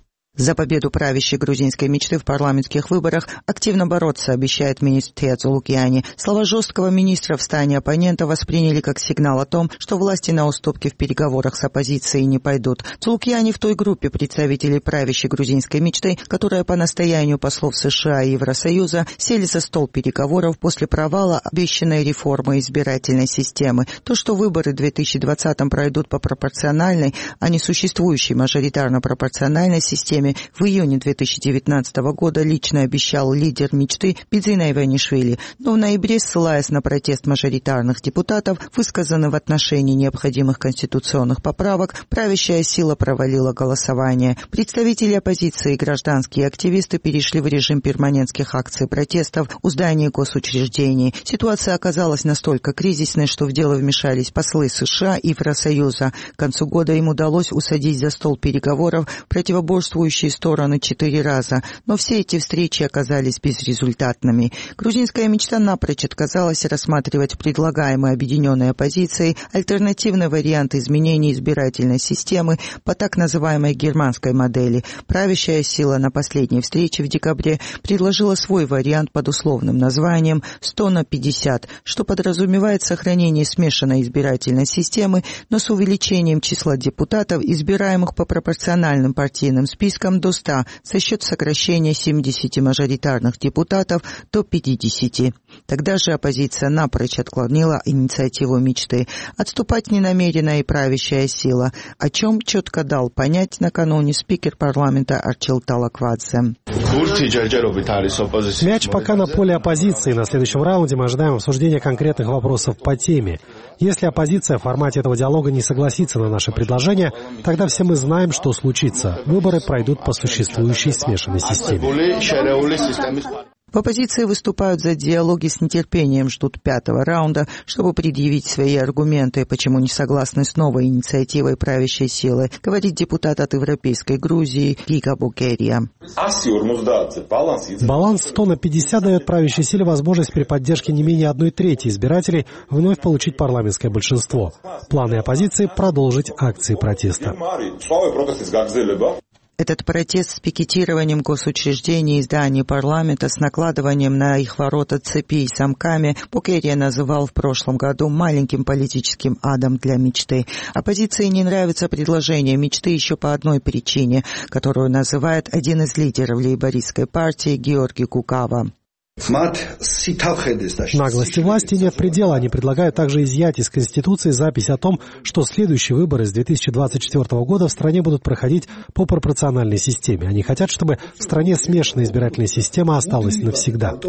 За победу правящей грузинской мечты в парламентских выборах активно бороться, обещает министр Тецу Лукьяни. Слова жесткого министра в стане оппонента восприняли как сигнал о том, что власти на уступки в переговорах с оппозицией не пойдут. Цулукьяни в той группе представителей правящей грузинской мечты, которая по настоянию послов США и Евросоюза сели за стол переговоров после провала обещанной реформы избирательной системы. То, что выборы в две тысячи двадцатом пройдут по пропорциональной, а не существующей мажоритарно-пропорциональной системе, в июне две тысячи девятнадцатого года лично обещал лидер мечты Бидзина Иванишвили, но в ноябре, ссылаясь на протест мажоритарных депутатов, высказанный в отношении необходимых конституционных поправок, правящая сила провалила голосование. Представители оппозиции и гражданские активисты перешли в режим перманентских акций протестов у зданий госучреждений. Ситуация оказалась настолько кризисной, что в дело вмешались послы США и Евросоюза. К концу года им удалось усадить за стол переговоров противоборствующие стороны четыре раза, но все эти встречи оказались безрезультатными. Грузинская мечта напрочь отказалась рассматривать предлагаемые объединенной оппозицией альтернативный вариант изменения избирательной системы по так называемой германской модели. Правящая сила на последней встрече в декабре предложила свой вариант под условным названием сто на пятьдесят, что подразумевает сохранение смешанной избирательной системы, но с увеличением числа депутатов, избираемых по пропорциональным партийным спискам, до ста, за счет сокращения семидесяти мажоритарных депутатов до пятидесяти. Тогда же оппозиция напрочь отклонила инициативу мечты. Отступать не намерена и правящая сила, о чем четко дал понять накануне спикер парламента Арчил Талаквадзе.
Мяч пока на поле оппозиции. На следующем раунде мы ожидаем обсуждения конкретных вопросов по теме. Если оппозиция в формате этого диалога не согласится на наше предложение, тогда все мы знаем, что случится. Выборы пройдут по существующей смешанной системе.
В оппозиции выступают за диалог и с нетерпением ждут пятого раунда, чтобы предъявить свои аргументы, почему не согласны с новой инициативой правящей силы, говорит депутат от Европейской Грузии Гига Букерия.
Баланс сто на пятьдесят дает правящей силе возможность при поддержке не менее одной трети избирателей вновь получить парламентское большинство. Планы оппозиции продолжить акции протеста.
Этот протест с пикетированием госучреждений и зданий парламента, с накладыванием на их ворота цепи и замками, Букерия называл в прошлом году маленьким политическим адом для мечты. Оппозиции не нравится предложение мечты еще по одной причине, которую называет один из лидеров лейбористской партии Георгий Кукава.
Наглости власти нет предела. Они предлагают также изъять из Конституции запись о том, что следующие выборы с две тысячи двадцать четвёртого года в стране будут проходить по пропорциональной системе. Они хотят, чтобы в стране смешанная избирательная система осталась навсегда.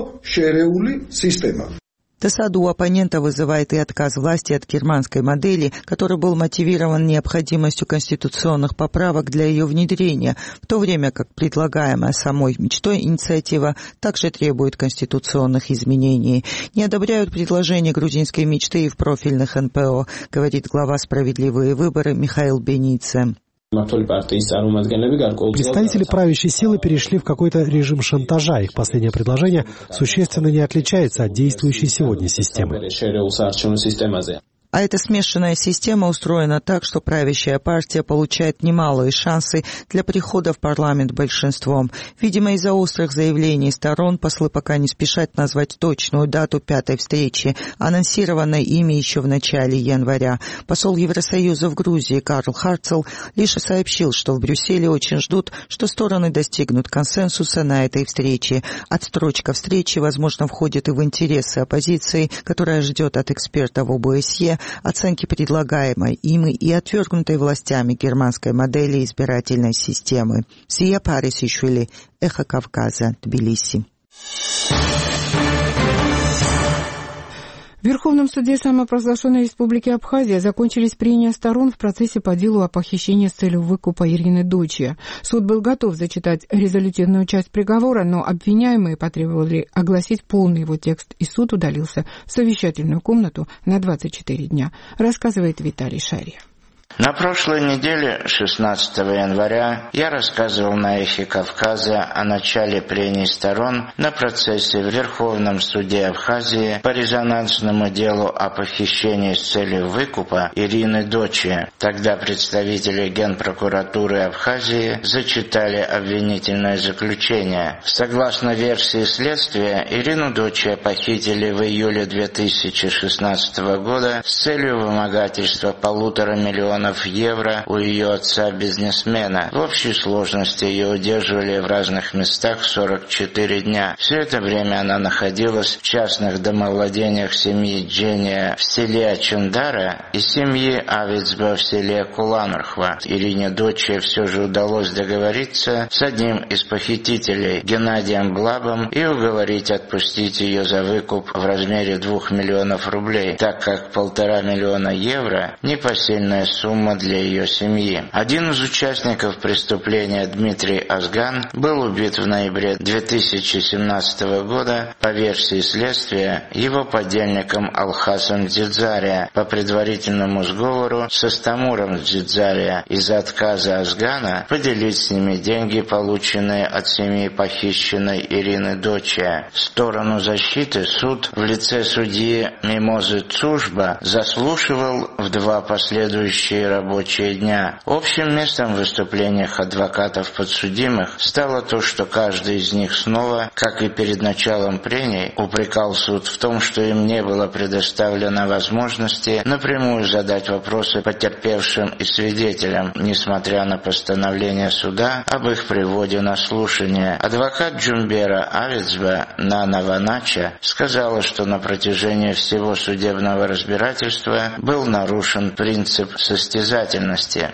Досаду у оппонента вызывает и отказ власти от германской модели, который был мотивирован необходимостью конституционных поправок для ее внедрения, в то время как предлагаемая самой мечтой инициатива также требует конституционных изменений. Не одобряют предложения грузинской мечты и в профильных эн пэ о, говорит глава «Справедливые выборы» Михаил Бенице.
Представители правящей силы перешли в какой-то режим шантажа. Их последнее предложение существенно не отличается от действующей сегодня системы.
А эта смешанная система устроена так, что правящая партия получает немалые шансы для прихода в парламент большинством. Видимо, из-за острых заявлений сторон послы пока не спешат назвать точную дату пятой встречи, анонсированной ими еще в начале января. Посол Евросоюза в Грузии Карл Харцел лишь сообщил, что в Брюсселе очень ждут, что стороны достигнут консенсуса на этой встрече. Отстрочка встречи, возможно, входит и в интересы оппозиции, которая ждет от экспертов о бэ эс е оценки предлагаемой ими и отвергнутой властями германской модели избирательной системы. Мзия Парисишвили, Эхо Кавказа, Тбилиси.
В Верховном суде самопровозглашенной Республики Абхазия закончились прения сторон в процессе по делу о похищении с целью выкупа Ирины Дочи. Суд был готов зачитать резолютивную часть приговора, но обвиняемые потребовали огласить полный его текст, и суд удалился в совещательную комнату на двадцать четыре дня, рассказывает Виталий Шария.
На прошлой неделе, шестнадцатого января, я рассказывал на «Эхе Кавказа» о начале прений сторон на процессе в Верховном суде Абхазии по резонансному делу о похищении с целью выкупа Ирины Дочи. Тогда представители Генпрокуратуры Абхазии зачитали обвинительное заключение. Согласно версии следствия, Ирину Дочи похитили в июле две тысячи шестнадцатого года с целью вымогательства полутора миллионов евро у ее отца-бизнесмена. В общей сложности ее удерживали в разных местах сорок четыре дня. Все это время она находилась в частных домовладениях семьи Джения в селе Ачундара и семьи Авицба в селе Куланрхва. Ирине Дочи все же удалось договориться с одним из похитителей, Геннадием Блабом, и уговорить отпустить ее за выкуп в размере двух миллионов рублей, так как полтора миллиона евро – непосильная сумма для ее семьи. Один из участников преступления, Дмитрий Азган, был убит в ноябре две тысячи семнадцатого года по версии следствия его подельником Алхасом Дзидзария по предварительному сговору с Астамуром Дзидзария из-за отказа Азгана поделить с ними деньги, полученные от семьи похищенной Ирины Дочи. Сторону защиты суд в лице судьи Мимозы Цужба заслушивал в два последующие рабочие дня. Общим местом в выступлениях адвокатов подсудимых стало то, что каждый из них снова, как и перед началом прений, упрекал суд в том, что им не было предоставлено возможности напрямую задать вопросы потерпевшим и свидетелям, несмотря на постановление суда об их приводе на слушание. Адвокат Джумбера Авицба Нана Ванача сказала, что на протяжении всего судебного разбирательства был нарушен принцип состязательности.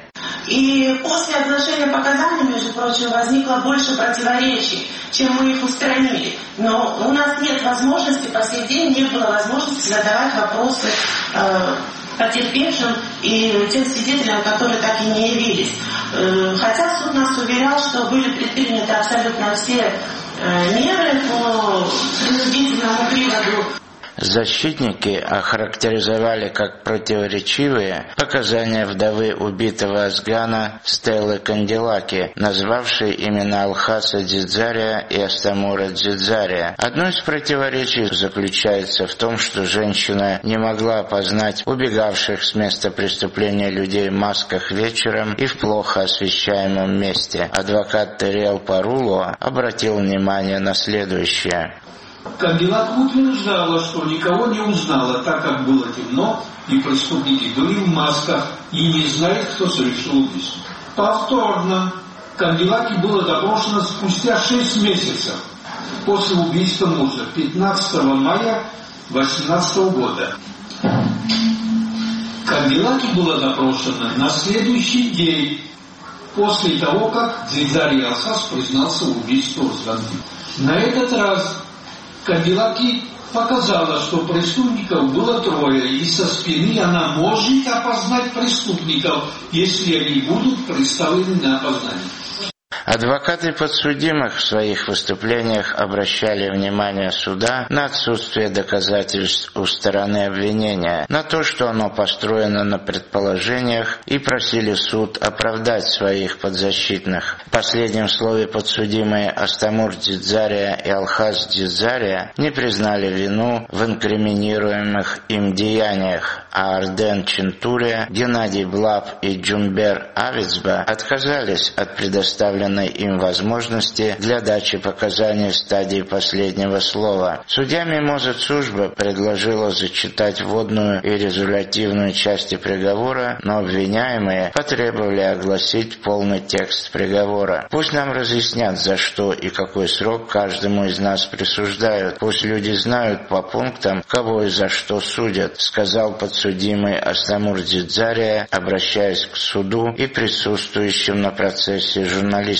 И после оглашения показаний, между прочим, возникло больше противоречий, чем мы их устранили. Но у нас нет возможности, по сей день не было возможности задавать вопросы э, потерпевшим и тем свидетелям, которые так и не явились. Э, хотя суд нас уверял, что были предприняты абсолютно все э, меры по принудительному приводу.
Защитники охарактеризовали как противоречивые показания вдовы убитого Азгана Стеллы Кандилаки, назвавшей имена Алхаса Дзидзария и Астамура Дзидзария. Одно из противоречий заключается в том, что женщина не могла опознать убегавших с места преступления людей в масках вечером и в плохо освещаемом месте. Адвокат Терел Паруло обратил внимание на следующее.
Кандилака утверждала, что никого не узнала, так как было темно, и преступники были в масках и не знает, кто совершил убийство. Повторно Кандилаке было допрошено спустя шесть месяцев после убийства мужа, пятнадцатого мая две тысячи восемнадцатого года. Кандилаке было допрошено на следующий день после того, как Дзидзарий Алхас признался в убийстве Азгана. На этот раз Кандилаки показала, что преступников было трое, и со спины она может опознать преступников, если они будут представлены на опознание.
Адвокаты подсудимых в своих выступлениях обращали внимание суда на отсутствие доказательств у стороны обвинения, на то, что оно построено на предположениях, и просили суд оправдать своих подзащитных. В последнем слове подсудимые Астамур Дзидзария и Алхас Дзидзария не признали вину в инкриминируемых им деяниях, а Арден Чинтурия, Геннадий Блаб и Джумбер Авицба отказались от предоставленной им возможности для дачи показаний в стадии последнего слова. Судья Мимоза Цужба предложила зачитать вводную и резолютивную части приговора, но обвиняемые потребовали огласить полный текст приговора. Пусть нам разъяснят, за что и какой срок каждому из нас присуждают. Пусть люди знают по пунктам, кого и за что судят, сказал подсудимый Астамур Дзидзария, обращаясь к суду и присутствующим на процессе журналистам.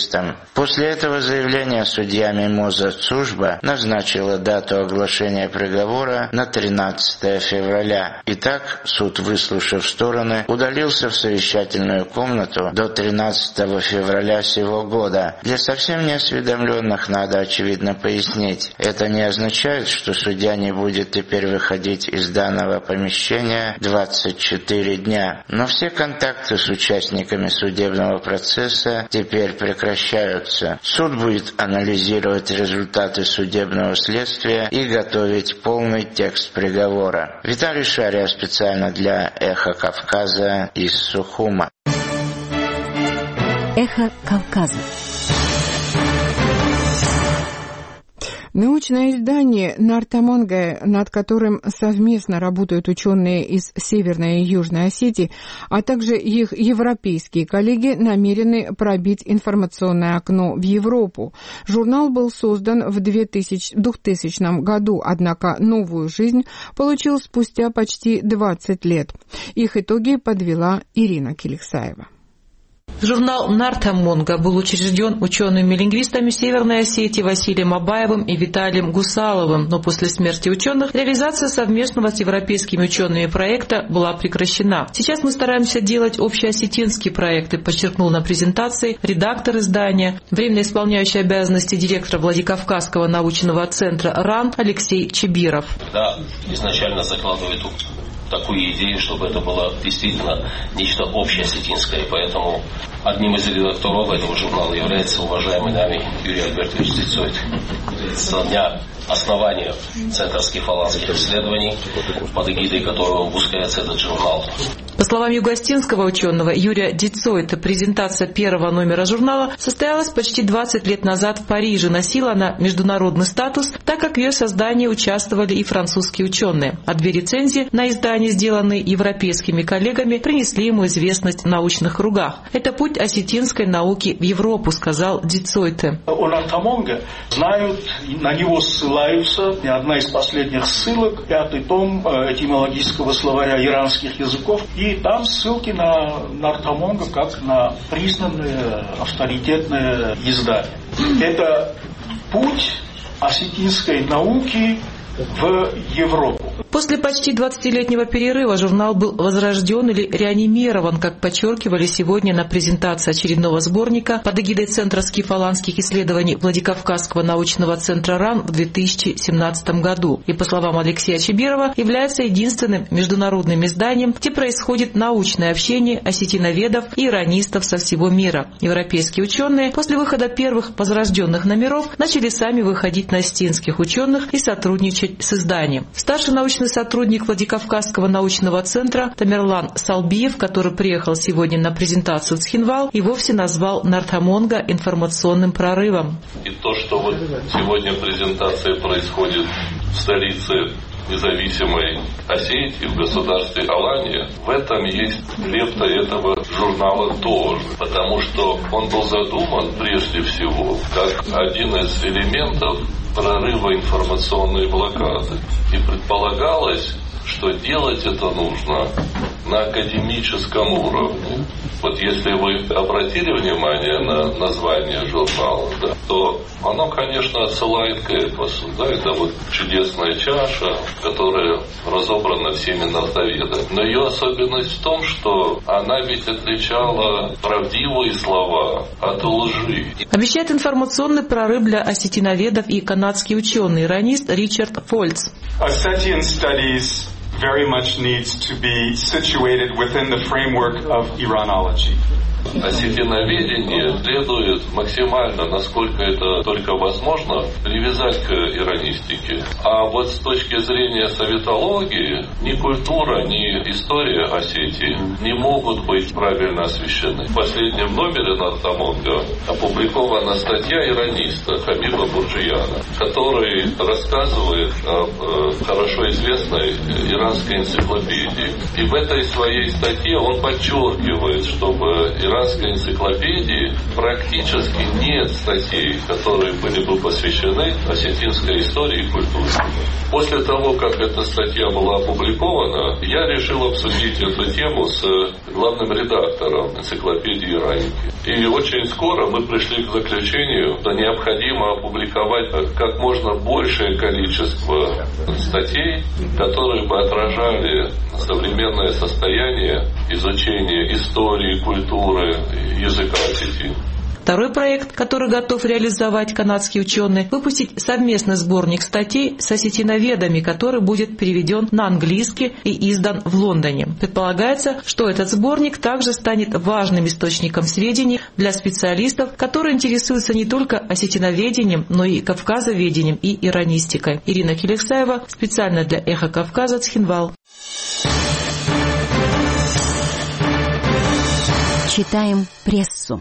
журналистам. После этого заявления судья Мимоза Цужба назначила дату оглашения приговора на тринадцатое февраля. Итак, суд, выслушав стороны, удалился в совещательную комнату до тринадцатого февраля сего года. Для совсем неосведомленных надо, очевидно, пояснить. Это не означает, что судья не будет теперь выходить из данного помещения двадцать четыре дня. Но все контакты с участниками судебного процесса теперь прекращаются. Суд будет анализировать результаты судебного следствия и готовить полный текст приговора. Виталий Шария специально для «Эхо Кавказа» из Сухума.
«Эхо Кавказа».
Научное издание «Нартамонга», над которым совместно работают ученые из Северной и Южной Осетии, а также их европейские коллеги, намерены пробить информационное окно в Европу. Журнал был создан в двухтысячном году, однако новую жизнь получил спустя почти двадцать лет. Их итоги подвела Ирина Келексаева.
Журнал «Нартамонга» был учрежден учеными-лингвистами Северной Осетии Василием Абаевым и Виталием Гусаловым, но после смерти ученых реализация совместного с европейскими учеными проекта была прекращена. Сейчас мы стараемся делать общеосетинские проекты, подчеркнул на презентации редактор издания, временно исполняющий обязанности директора Владикавказского научного центра РАН Алексей Чебиров.
Когда изначально закладывают такую идею, чтобы это было действительно нечто общеосетинское. Поэтому одним из редакторов этого журнала является уважаемый нами Юрий Альбертович Дицойт. Со дня основания Центра скифаланских исследований, под эгидой которого выпускается этот журнал.
По словам югостинского ученого Юрия Дицойта, презентация первого номера журнала состоялась почти двадцать лет назад в Париже. Носила она международный статус, так как в ее создании участвовали и французские ученые. А две рецензии на издание, сделанные европейскими коллегами, принесли ему известность в научных кругах. Это путь осетинской науки в Европу, сказал Дицойте.
О Нартамонга знают, на него ссылаются. И одна из последних ссылок, пятый том этимологического словаря иранских языков. И там ссылки на Нартамонга как на признанное авторитетное издание. Это путь осетинской науки в Европу.
После почти двадцатилетнего перерыва журнал был возрожден или реанимирован, как подчеркивали сегодня на презентации очередного сборника под эгидой Центра скифаланских исследований Владикавказского научного центра РАН в две тысячи семнадцатом году. И, по словам Алексея Чебирова, является единственным международным изданием, где происходит научное общение осетиноведов и иранистов со всего мира. Европейские ученые после выхода первых возрожденных номеров начали сами выходить на осетинских ученых и сотрудничать с изданием. Старший научный сотрудник Владикавказского научного центра Тамерлан Салбиев, который приехал сегодня на презентацию в Цхинвал, и вовсе назвал Нартамонга информационным прорывом.
И то, что вот сегодня презентация происходит в столице независимой Осетии, в государстве Алания, в этом есть лепта этого журнала тоже, потому что он был задуман прежде всего как один из элементов прорыва информационной блокады. И предполагалось, что делать это нужно на академическом уровне. Вот если вы обратили внимание на название журнала, да, то оно, конечно, отсылает к эпосу. Да, это вот чудесная чаша, которая разобрана всеми нартоведами. Но ее особенность в том, что она ведь отличала правдивые слова от лжи.
Обещает информационный прорыв для осетиноведов и канадский ученый-иронист Ричард Фольц.
Very much needs to be situated within the framework of Iranology.
Осетиноведение следует максимально, насколько это только возможно, привязать к иронистике. А вот с точки зрения советологии, ни культура, ни история Осетии не могут быть правильно освещены. В последнем номере Нартамонга опубликована статья ирониста Хабиба Бурджияна, который рассказывает об э, хорошо известной иранской энциклопедии. И в этой своей статье он подчеркивает, чтобы Иран иранской энциклопедии практически нет статей, которые были бы посвящены осетинской истории и культуре. После того, как эта статья была опубликована, я решил обсудить эту тему с главным редактором энциклопедии «Ираники». И очень скоро мы пришли к заключению, что необходимо опубликовать как можно большее количество статей, которые бы отражали современное состояние изучения истории, культуры, языка Осетии.
Второй проект, который готов реализовать канадские ученые, выпустить совместный сборник статей с осетиноведами, который будет переведен на английский и издан в Лондоне. Предполагается, что этот сборник также станет важным источником сведений для специалистов, которые интересуются не только осетиноведением, но и кавказоведением и иранистикой. Ирина Келексаева, специально для «Эхо Кавказа», Цхинвал.
Читаем прессу.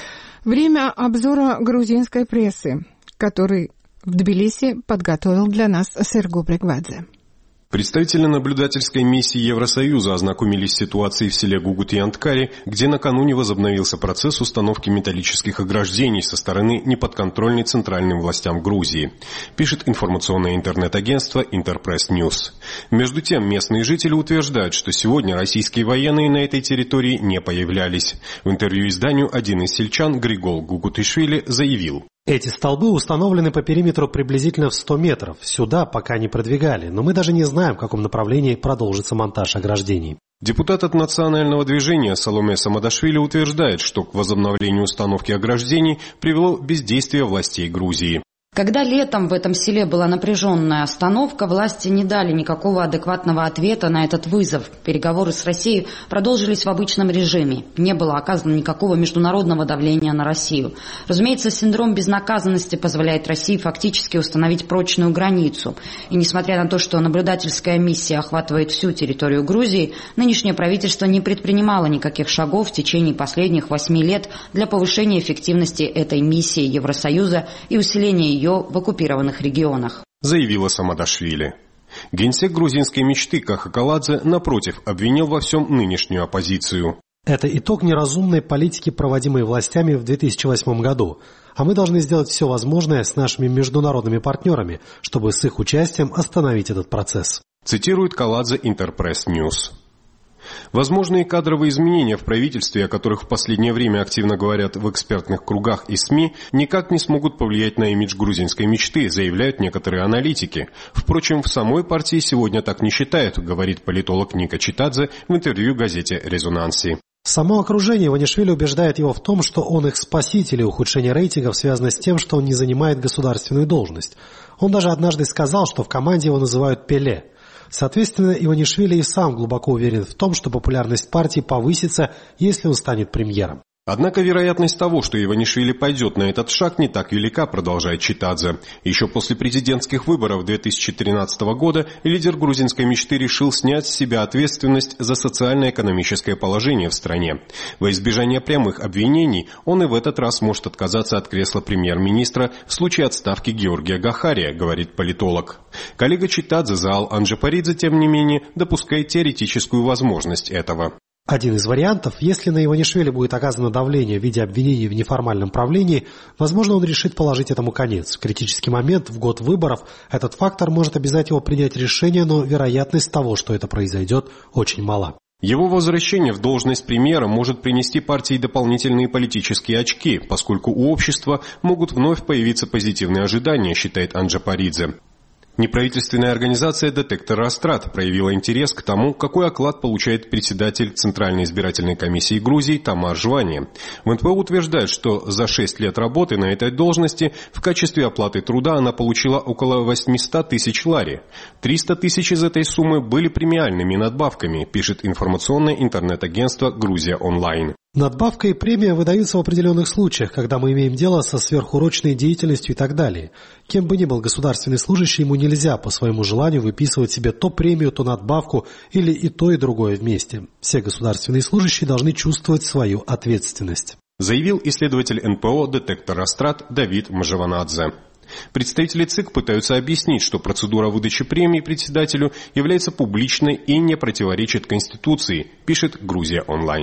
Время обзора грузинской прессы, который в Тбилиси подготовил для нас Серго Брегвадзе.
Представители наблюдательской миссии Евросоюза ознакомились с ситуацией в селе Гугут-Янткари, где накануне возобновился процесс установки металлических ограждений со стороны неподконтрольной центральным властям Грузии, пишет информационное интернет-агентство Интерпресс Ньюс. Между тем, местные жители утверждают, что сегодня российские военные на этой территории не появлялись. В интервью изданию один из сельчан, Григол Гугутишвили, заявил:
эти столбы установлены по периметру приблизительно в сто метров. Сюда пока не продвигали, но мы даже не знаем, в каком направлении продолжится монтаж ограждений.
Депутат от национального движения Саломе Самадашвили утверждает, что к возобновлению установки ограждений привело бездействие властей Грузии.
Когда летом в этом селе была напряженная остановка, власти не дали никакого адекватного ответа на этот вызов. Переговоры с Россией продолжились в обычном режиме. Не было оказано никакого международного давления на Россию. Разумеется, синдром безнаказанности позволяет России фактически установить прочную границу. И несмотря на то, что наблюдательская миссия охватывает всю территорию Грузии, нынешнее правительство не предпринимало никаких шагов в течение последних восьми лет для повышения эффективности этой миссии Евросоюза и усиления ее в оккупированных регионах,
заявила Самадашвили. Генсек грузинской мечты Кахакаладзе, напротив, обвинил во всем нынешнюю оппозицию.
Это итог неразумной политики, проводимой властями в две тысячи восьмом году. А мы должны сделать все возможное с нашими международными партнерами, чтобы с их участием остановить этот процесс.
Цитирует Каладзе Интерпресс Ньюс. Возможные кадровые изменения в правительстве, о которых в последнее время активно говорят в экспертных кругах и СМИ, никак не смогут повлиять на имидж грузинской мечты, заявляют некоторые аналитики. Впрочем, в самой партии сегодня так не считают, говорит политолог Ника Читадзе в интервью газете «Резонанси».
Само окружение Иванишвили убеждает его в том, что он их спаситель, и ухудшение рейтингов связано с тем, что он не занимает государственную должность. Он даже однажды сказал, что в команде его называют «Пеле». Соответственно, Иванишвили и сам глубоко уверен в том, что популярность партии повысится, если он станет премьером.
Однако вероятность того, что Иванишвили пойдет на этот шаг, не так велика, продолжает Читадзе. Еще после президентских выборов две тысячи тринадцатого года лидер грузинской мечты решил снять с себя ответственность за социально-экономическое положение в стране. Во избежание прямых обвинений он и в этот раз может отказаться от кресла премьер-министра в случае отставки Георгия Гахария, говорит политолог. Коллега Читадзе Заал Анджапаридзе, тем не менее, допускает теоретическую возможность этого.
Один из вариантов, если на Иванишвили будет оказано давление в виде обвинений в неформальном правлении, возможно, он решит положить этому конец. В критический момент, в год выборов, этот фактор может обязать его принять решение, но вероятность того, что это произойдет, очень мала.
Его возвращение в должность премьера может принести партии дополнительные политические очки, поскольку у общества могут вновь появиться позитивные ожидания, считает Анджапаридзе. Неправительственная организация «Детектор Растрат» проявила интерес к тому, какой оклад получает председатель Центральной избирательной комиссии Грузии Тамар Жвани. В эн пэ о утверждают, что за шесть лет работы на этой должности в качестве оплаты труда она получила около восемьсот тысяч лари. триста тысяч из этой суммы были премиальными надбавками, пишет информационное интернет-агентство «Грузия онлайн».
Надбавка и премия выдаются в определенных случаях, когда мы имеем дело со сверхурочной деятельностью и так далее. Кем бы ни был государственный служащий, ему нельзя по своему желанию выписывать себе то премию, то надбавку или и то, и другое вместе. Все государственные служащие должны чувствовать свою ответственность,
заявил исследователь эн пэ о «Детектор Растрат» Давид Мжаванадзе. Представители ЦИК пытаются объяснить, что процедура выдачи премии председателю является публичной и не противоречит Конституции, пишет Грузия онлайн.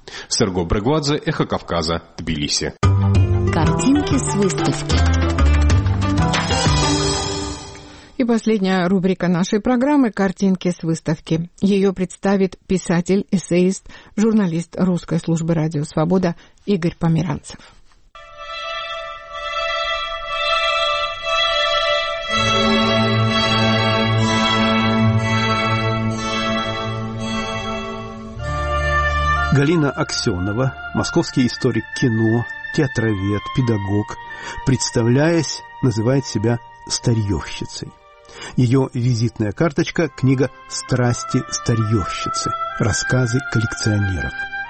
Серго Брегвадзе, Эхо Кавказа, Тбилиси.
Картинки с выставки.
И последняя рубрика нашей программы «Картинки с выставки». Ее представит писатель, эссеист, журналист Русской службы «Радио Свобода» Игорь Померанцев.
Галина Аксенова, московский историк кино, театровед, педагог, представляясь, называет себя старьевщицей. Ее визитная карточка – книга «Страсти старьевщицы. Рассказы коллекционеров».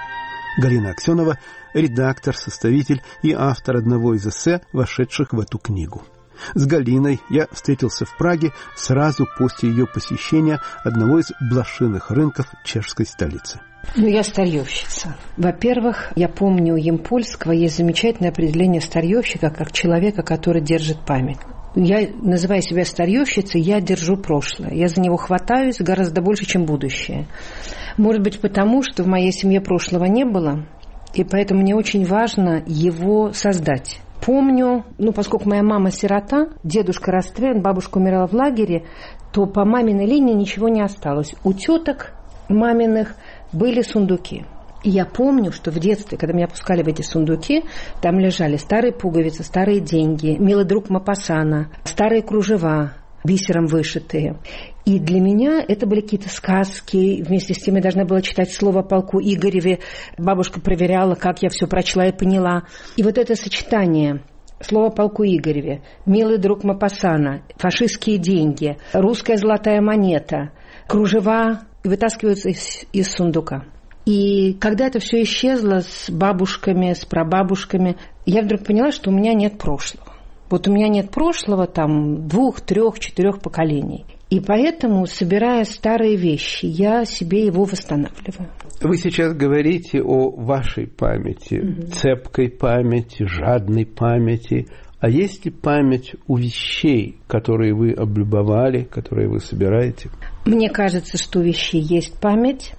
Галина Аксенова – редактор, составитель и автор одного из эссе, вошедших в эту книгу. С Галиной я встретился в Праге сразу после ее посещения одного из блошиных рынков чешской столицы.
Ну, я старьевщица. Во-первых, я помню, у Ямпольского есть замечательное определение старьевщика как человека, который держит память. Я, называя себя старьевщицей, я держу прошлое. Я за него хватаюсь гораздо больше, чем будущее. Может быть, потому, что в моей семье прошлого не было, и поэтому мне очень важно его создать. Помню, ну, поскольку моя мама сирота, дедушка расстрелян, бабушка умирала в лагере, то по маминой линии ничего не осталось. У теток маминых были сундуки. И я помню, что в детстве, когда меня пускали в эти сундуки, там лежали старые пуговицы, старые деньги, милый друг Мапассана, старые кружева, бисером вышитые. И для меня это были какие-то сказки. Вместе с тем я должна была читать слово о полку Игореве. Бабушка проверяла, как я все прочла и поняла. И вот это сочетание слово о полку Игореве, милый друг Мапассана, фашистские деньги, русская золотая монета, кружева вытаскиваются из, из сундука. И когда это все исчезло с бабушками, с прабабушками, я вдруг поняла, что у меня нет прошлого. Вот у меня нет прошлого там двух, трех, четырех поколений. И поэтому, собирая старые вещи, я себе его восстанавливаю.
Вы сейчас говорите о вашей памяти, угу. цепкой памяти, жадной памяти. А есть ли память у вещей, которые вы облюбовали, которые вы собираете?
Мне кажется, что у вещей есть память.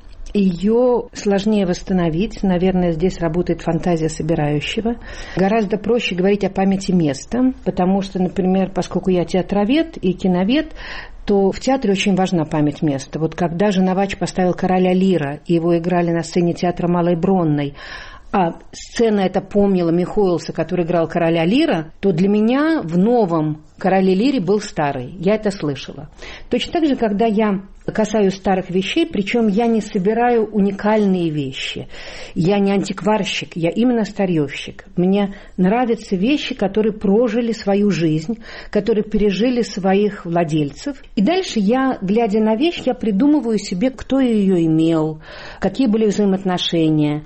Ее сложнее восстановить. Наверное, здесь работает фантазия собирающего. Гораздо проще говорить о памяти места, потому что, например, поскольку я театровед и киновед, то в театре очень важна память места. Вот когда Женовач поставил «Короля Лира», и его играли на сцене театра Малой Бронной, а сцена эта помнила Михоэлса, который играл «Короля Лира», то для меня в новом «Короле Лире» был старый. Я это слышала. Точно так же, когда я касаюсь старых вещей, причем я не собираю уникальные вещи. Я не антикварщик, я именно старьевщик. Мне нравятся вещи, которые прожили свою жизнь, которые пережили своих владельцев. И дальше я, глядя на вещь, я придумываю себе, кто ее имел, какие были взаимоотношения.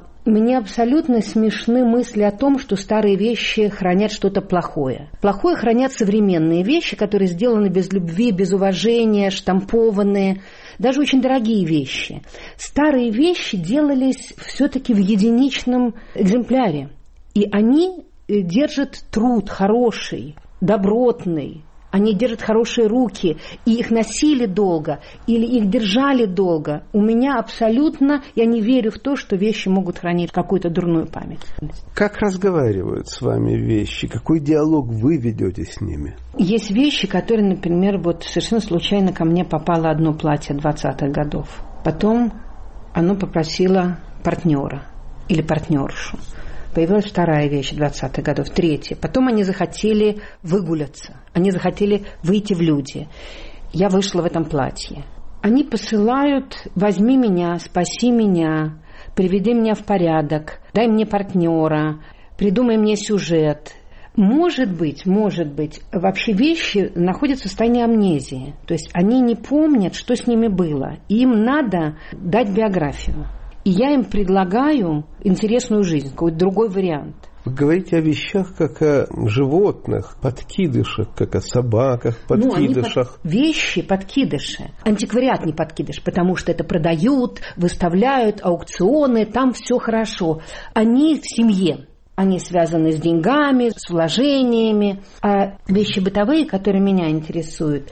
Мне абсолютно смешны мысли о том, что старые вещи хранят что-то плохое. Плохое хранят современные вещи, которые сделаны без любви, без уважения, штампованные, даже очень дорогие вещи. Старые вещи делались все-таки в единичном экземпляре. И они держат труд хороший, добротный. Они держат хорошие руки, и их носили долго, или их держали долго. У меня абсолютно, я не верю в то, что вещи могут хранить какую-то дурную память.
Как разговаривают с вами вещи? Какой диалог вы ведете с ними?
Есть вещи, которые, например, вот совершенно случайно ко мне попало одно платье двадцатых годов. Потом оно попросило партнера или партнершу. Появилась вторая вещь двадцатых годов, третья. Потом они захотели выгуляться, они захотели выйти в люди. Я вышла в этом платье. Они посылают: возьми меня, спаси меня, приведи меня в порядок, дай мне партнера, придумай мне сюжет. Может быть, может быть, вообще вещи находятся в состоянии амнезии. То есть они не помнят, что с ними было. И им надо дать биографию. И я им предлагаю интересную жизнь, какой-то другой вариант.
Вы говорите о вещах, как о животных, подкидышах, как о собаках, подкидышах.
Ну, под... Вещи, подкидыши. Антиквариат не подкидыш, потому что это продают, выставляют, аукционы, там все хорошо. Они в семье. Они связаны с деньгами, с вложениями. А вещи бытовые, которые меня интересуют,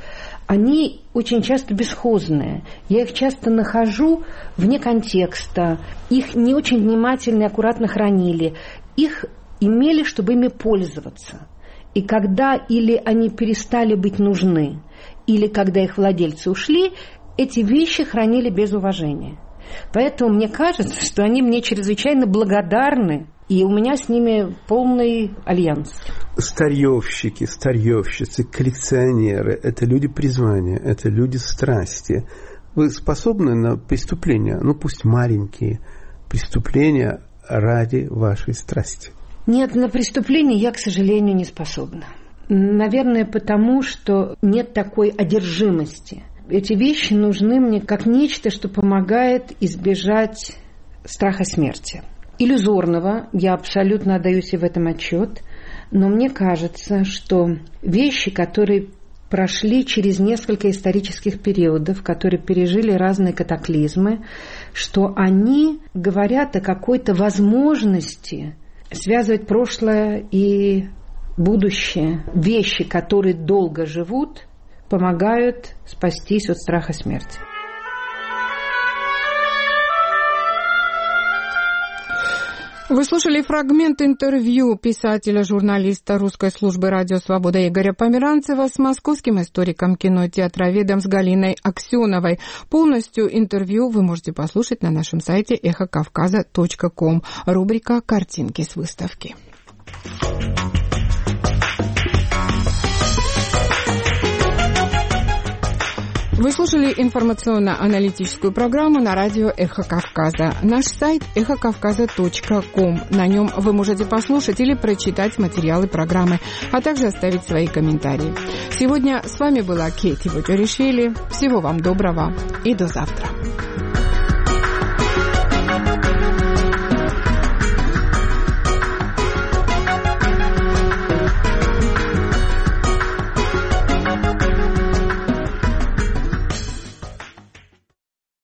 они очень часто бесхозные. Я их часто нахожу вне контекста. Их не очень внимательно и аккуратно хранили. Их имели, чтобы ими пользоваться. И когда или они перестали быть нужны, или когда их владельцы ушли, эти вещи хранили без уважения. Поэтому мне кажется, что они мне чрезвычайно благодарны, и у меня с ними полный альянс.
Старьевщики, старьевщицы, коллекционеры – это люди призвания, это люди страсти. Вы способны на преступления, ну пусть маленькие, преступления ради вашей страсти?
Нет, на преступление я, к сожалению, не способна. Наверное, потому что нет такой одержимости. Эти вещи нужны мне как нечто, что помогает избежать страха смерти. Иллюзорного, я абсолютно отдаю себе в этом отчет, но мне кажется, что вещи, которые прошли через несколько исторических периодов, которые пережили разные катаклизмы, что они говорят о какой-то возможности связывать прошлое и будущее. Вещи, которые долго живут, помогают спастись от страха смерти.
Вы слушали фрагмент интервью писателя-журналиста русской службы «Радио Свобода» Игоря Померанцева с московским историком кино и театроведом с Галиной Аксеновой. Полностью интервью вы можете послушать на нашем сайте эхо кавказа точка ком. Рубрика «Картинки с выставки». Вы слушали информационно-аналитическую программу на радио «Эхо Кавказа». Наш сайт эхо кавказа точка ком. На нем вы можете послушать или прочитать материалы программы, а также оставить свои комментарии. Сегодня с вами была Кейти Бутеришвили. Всего вам доброго и до завтра.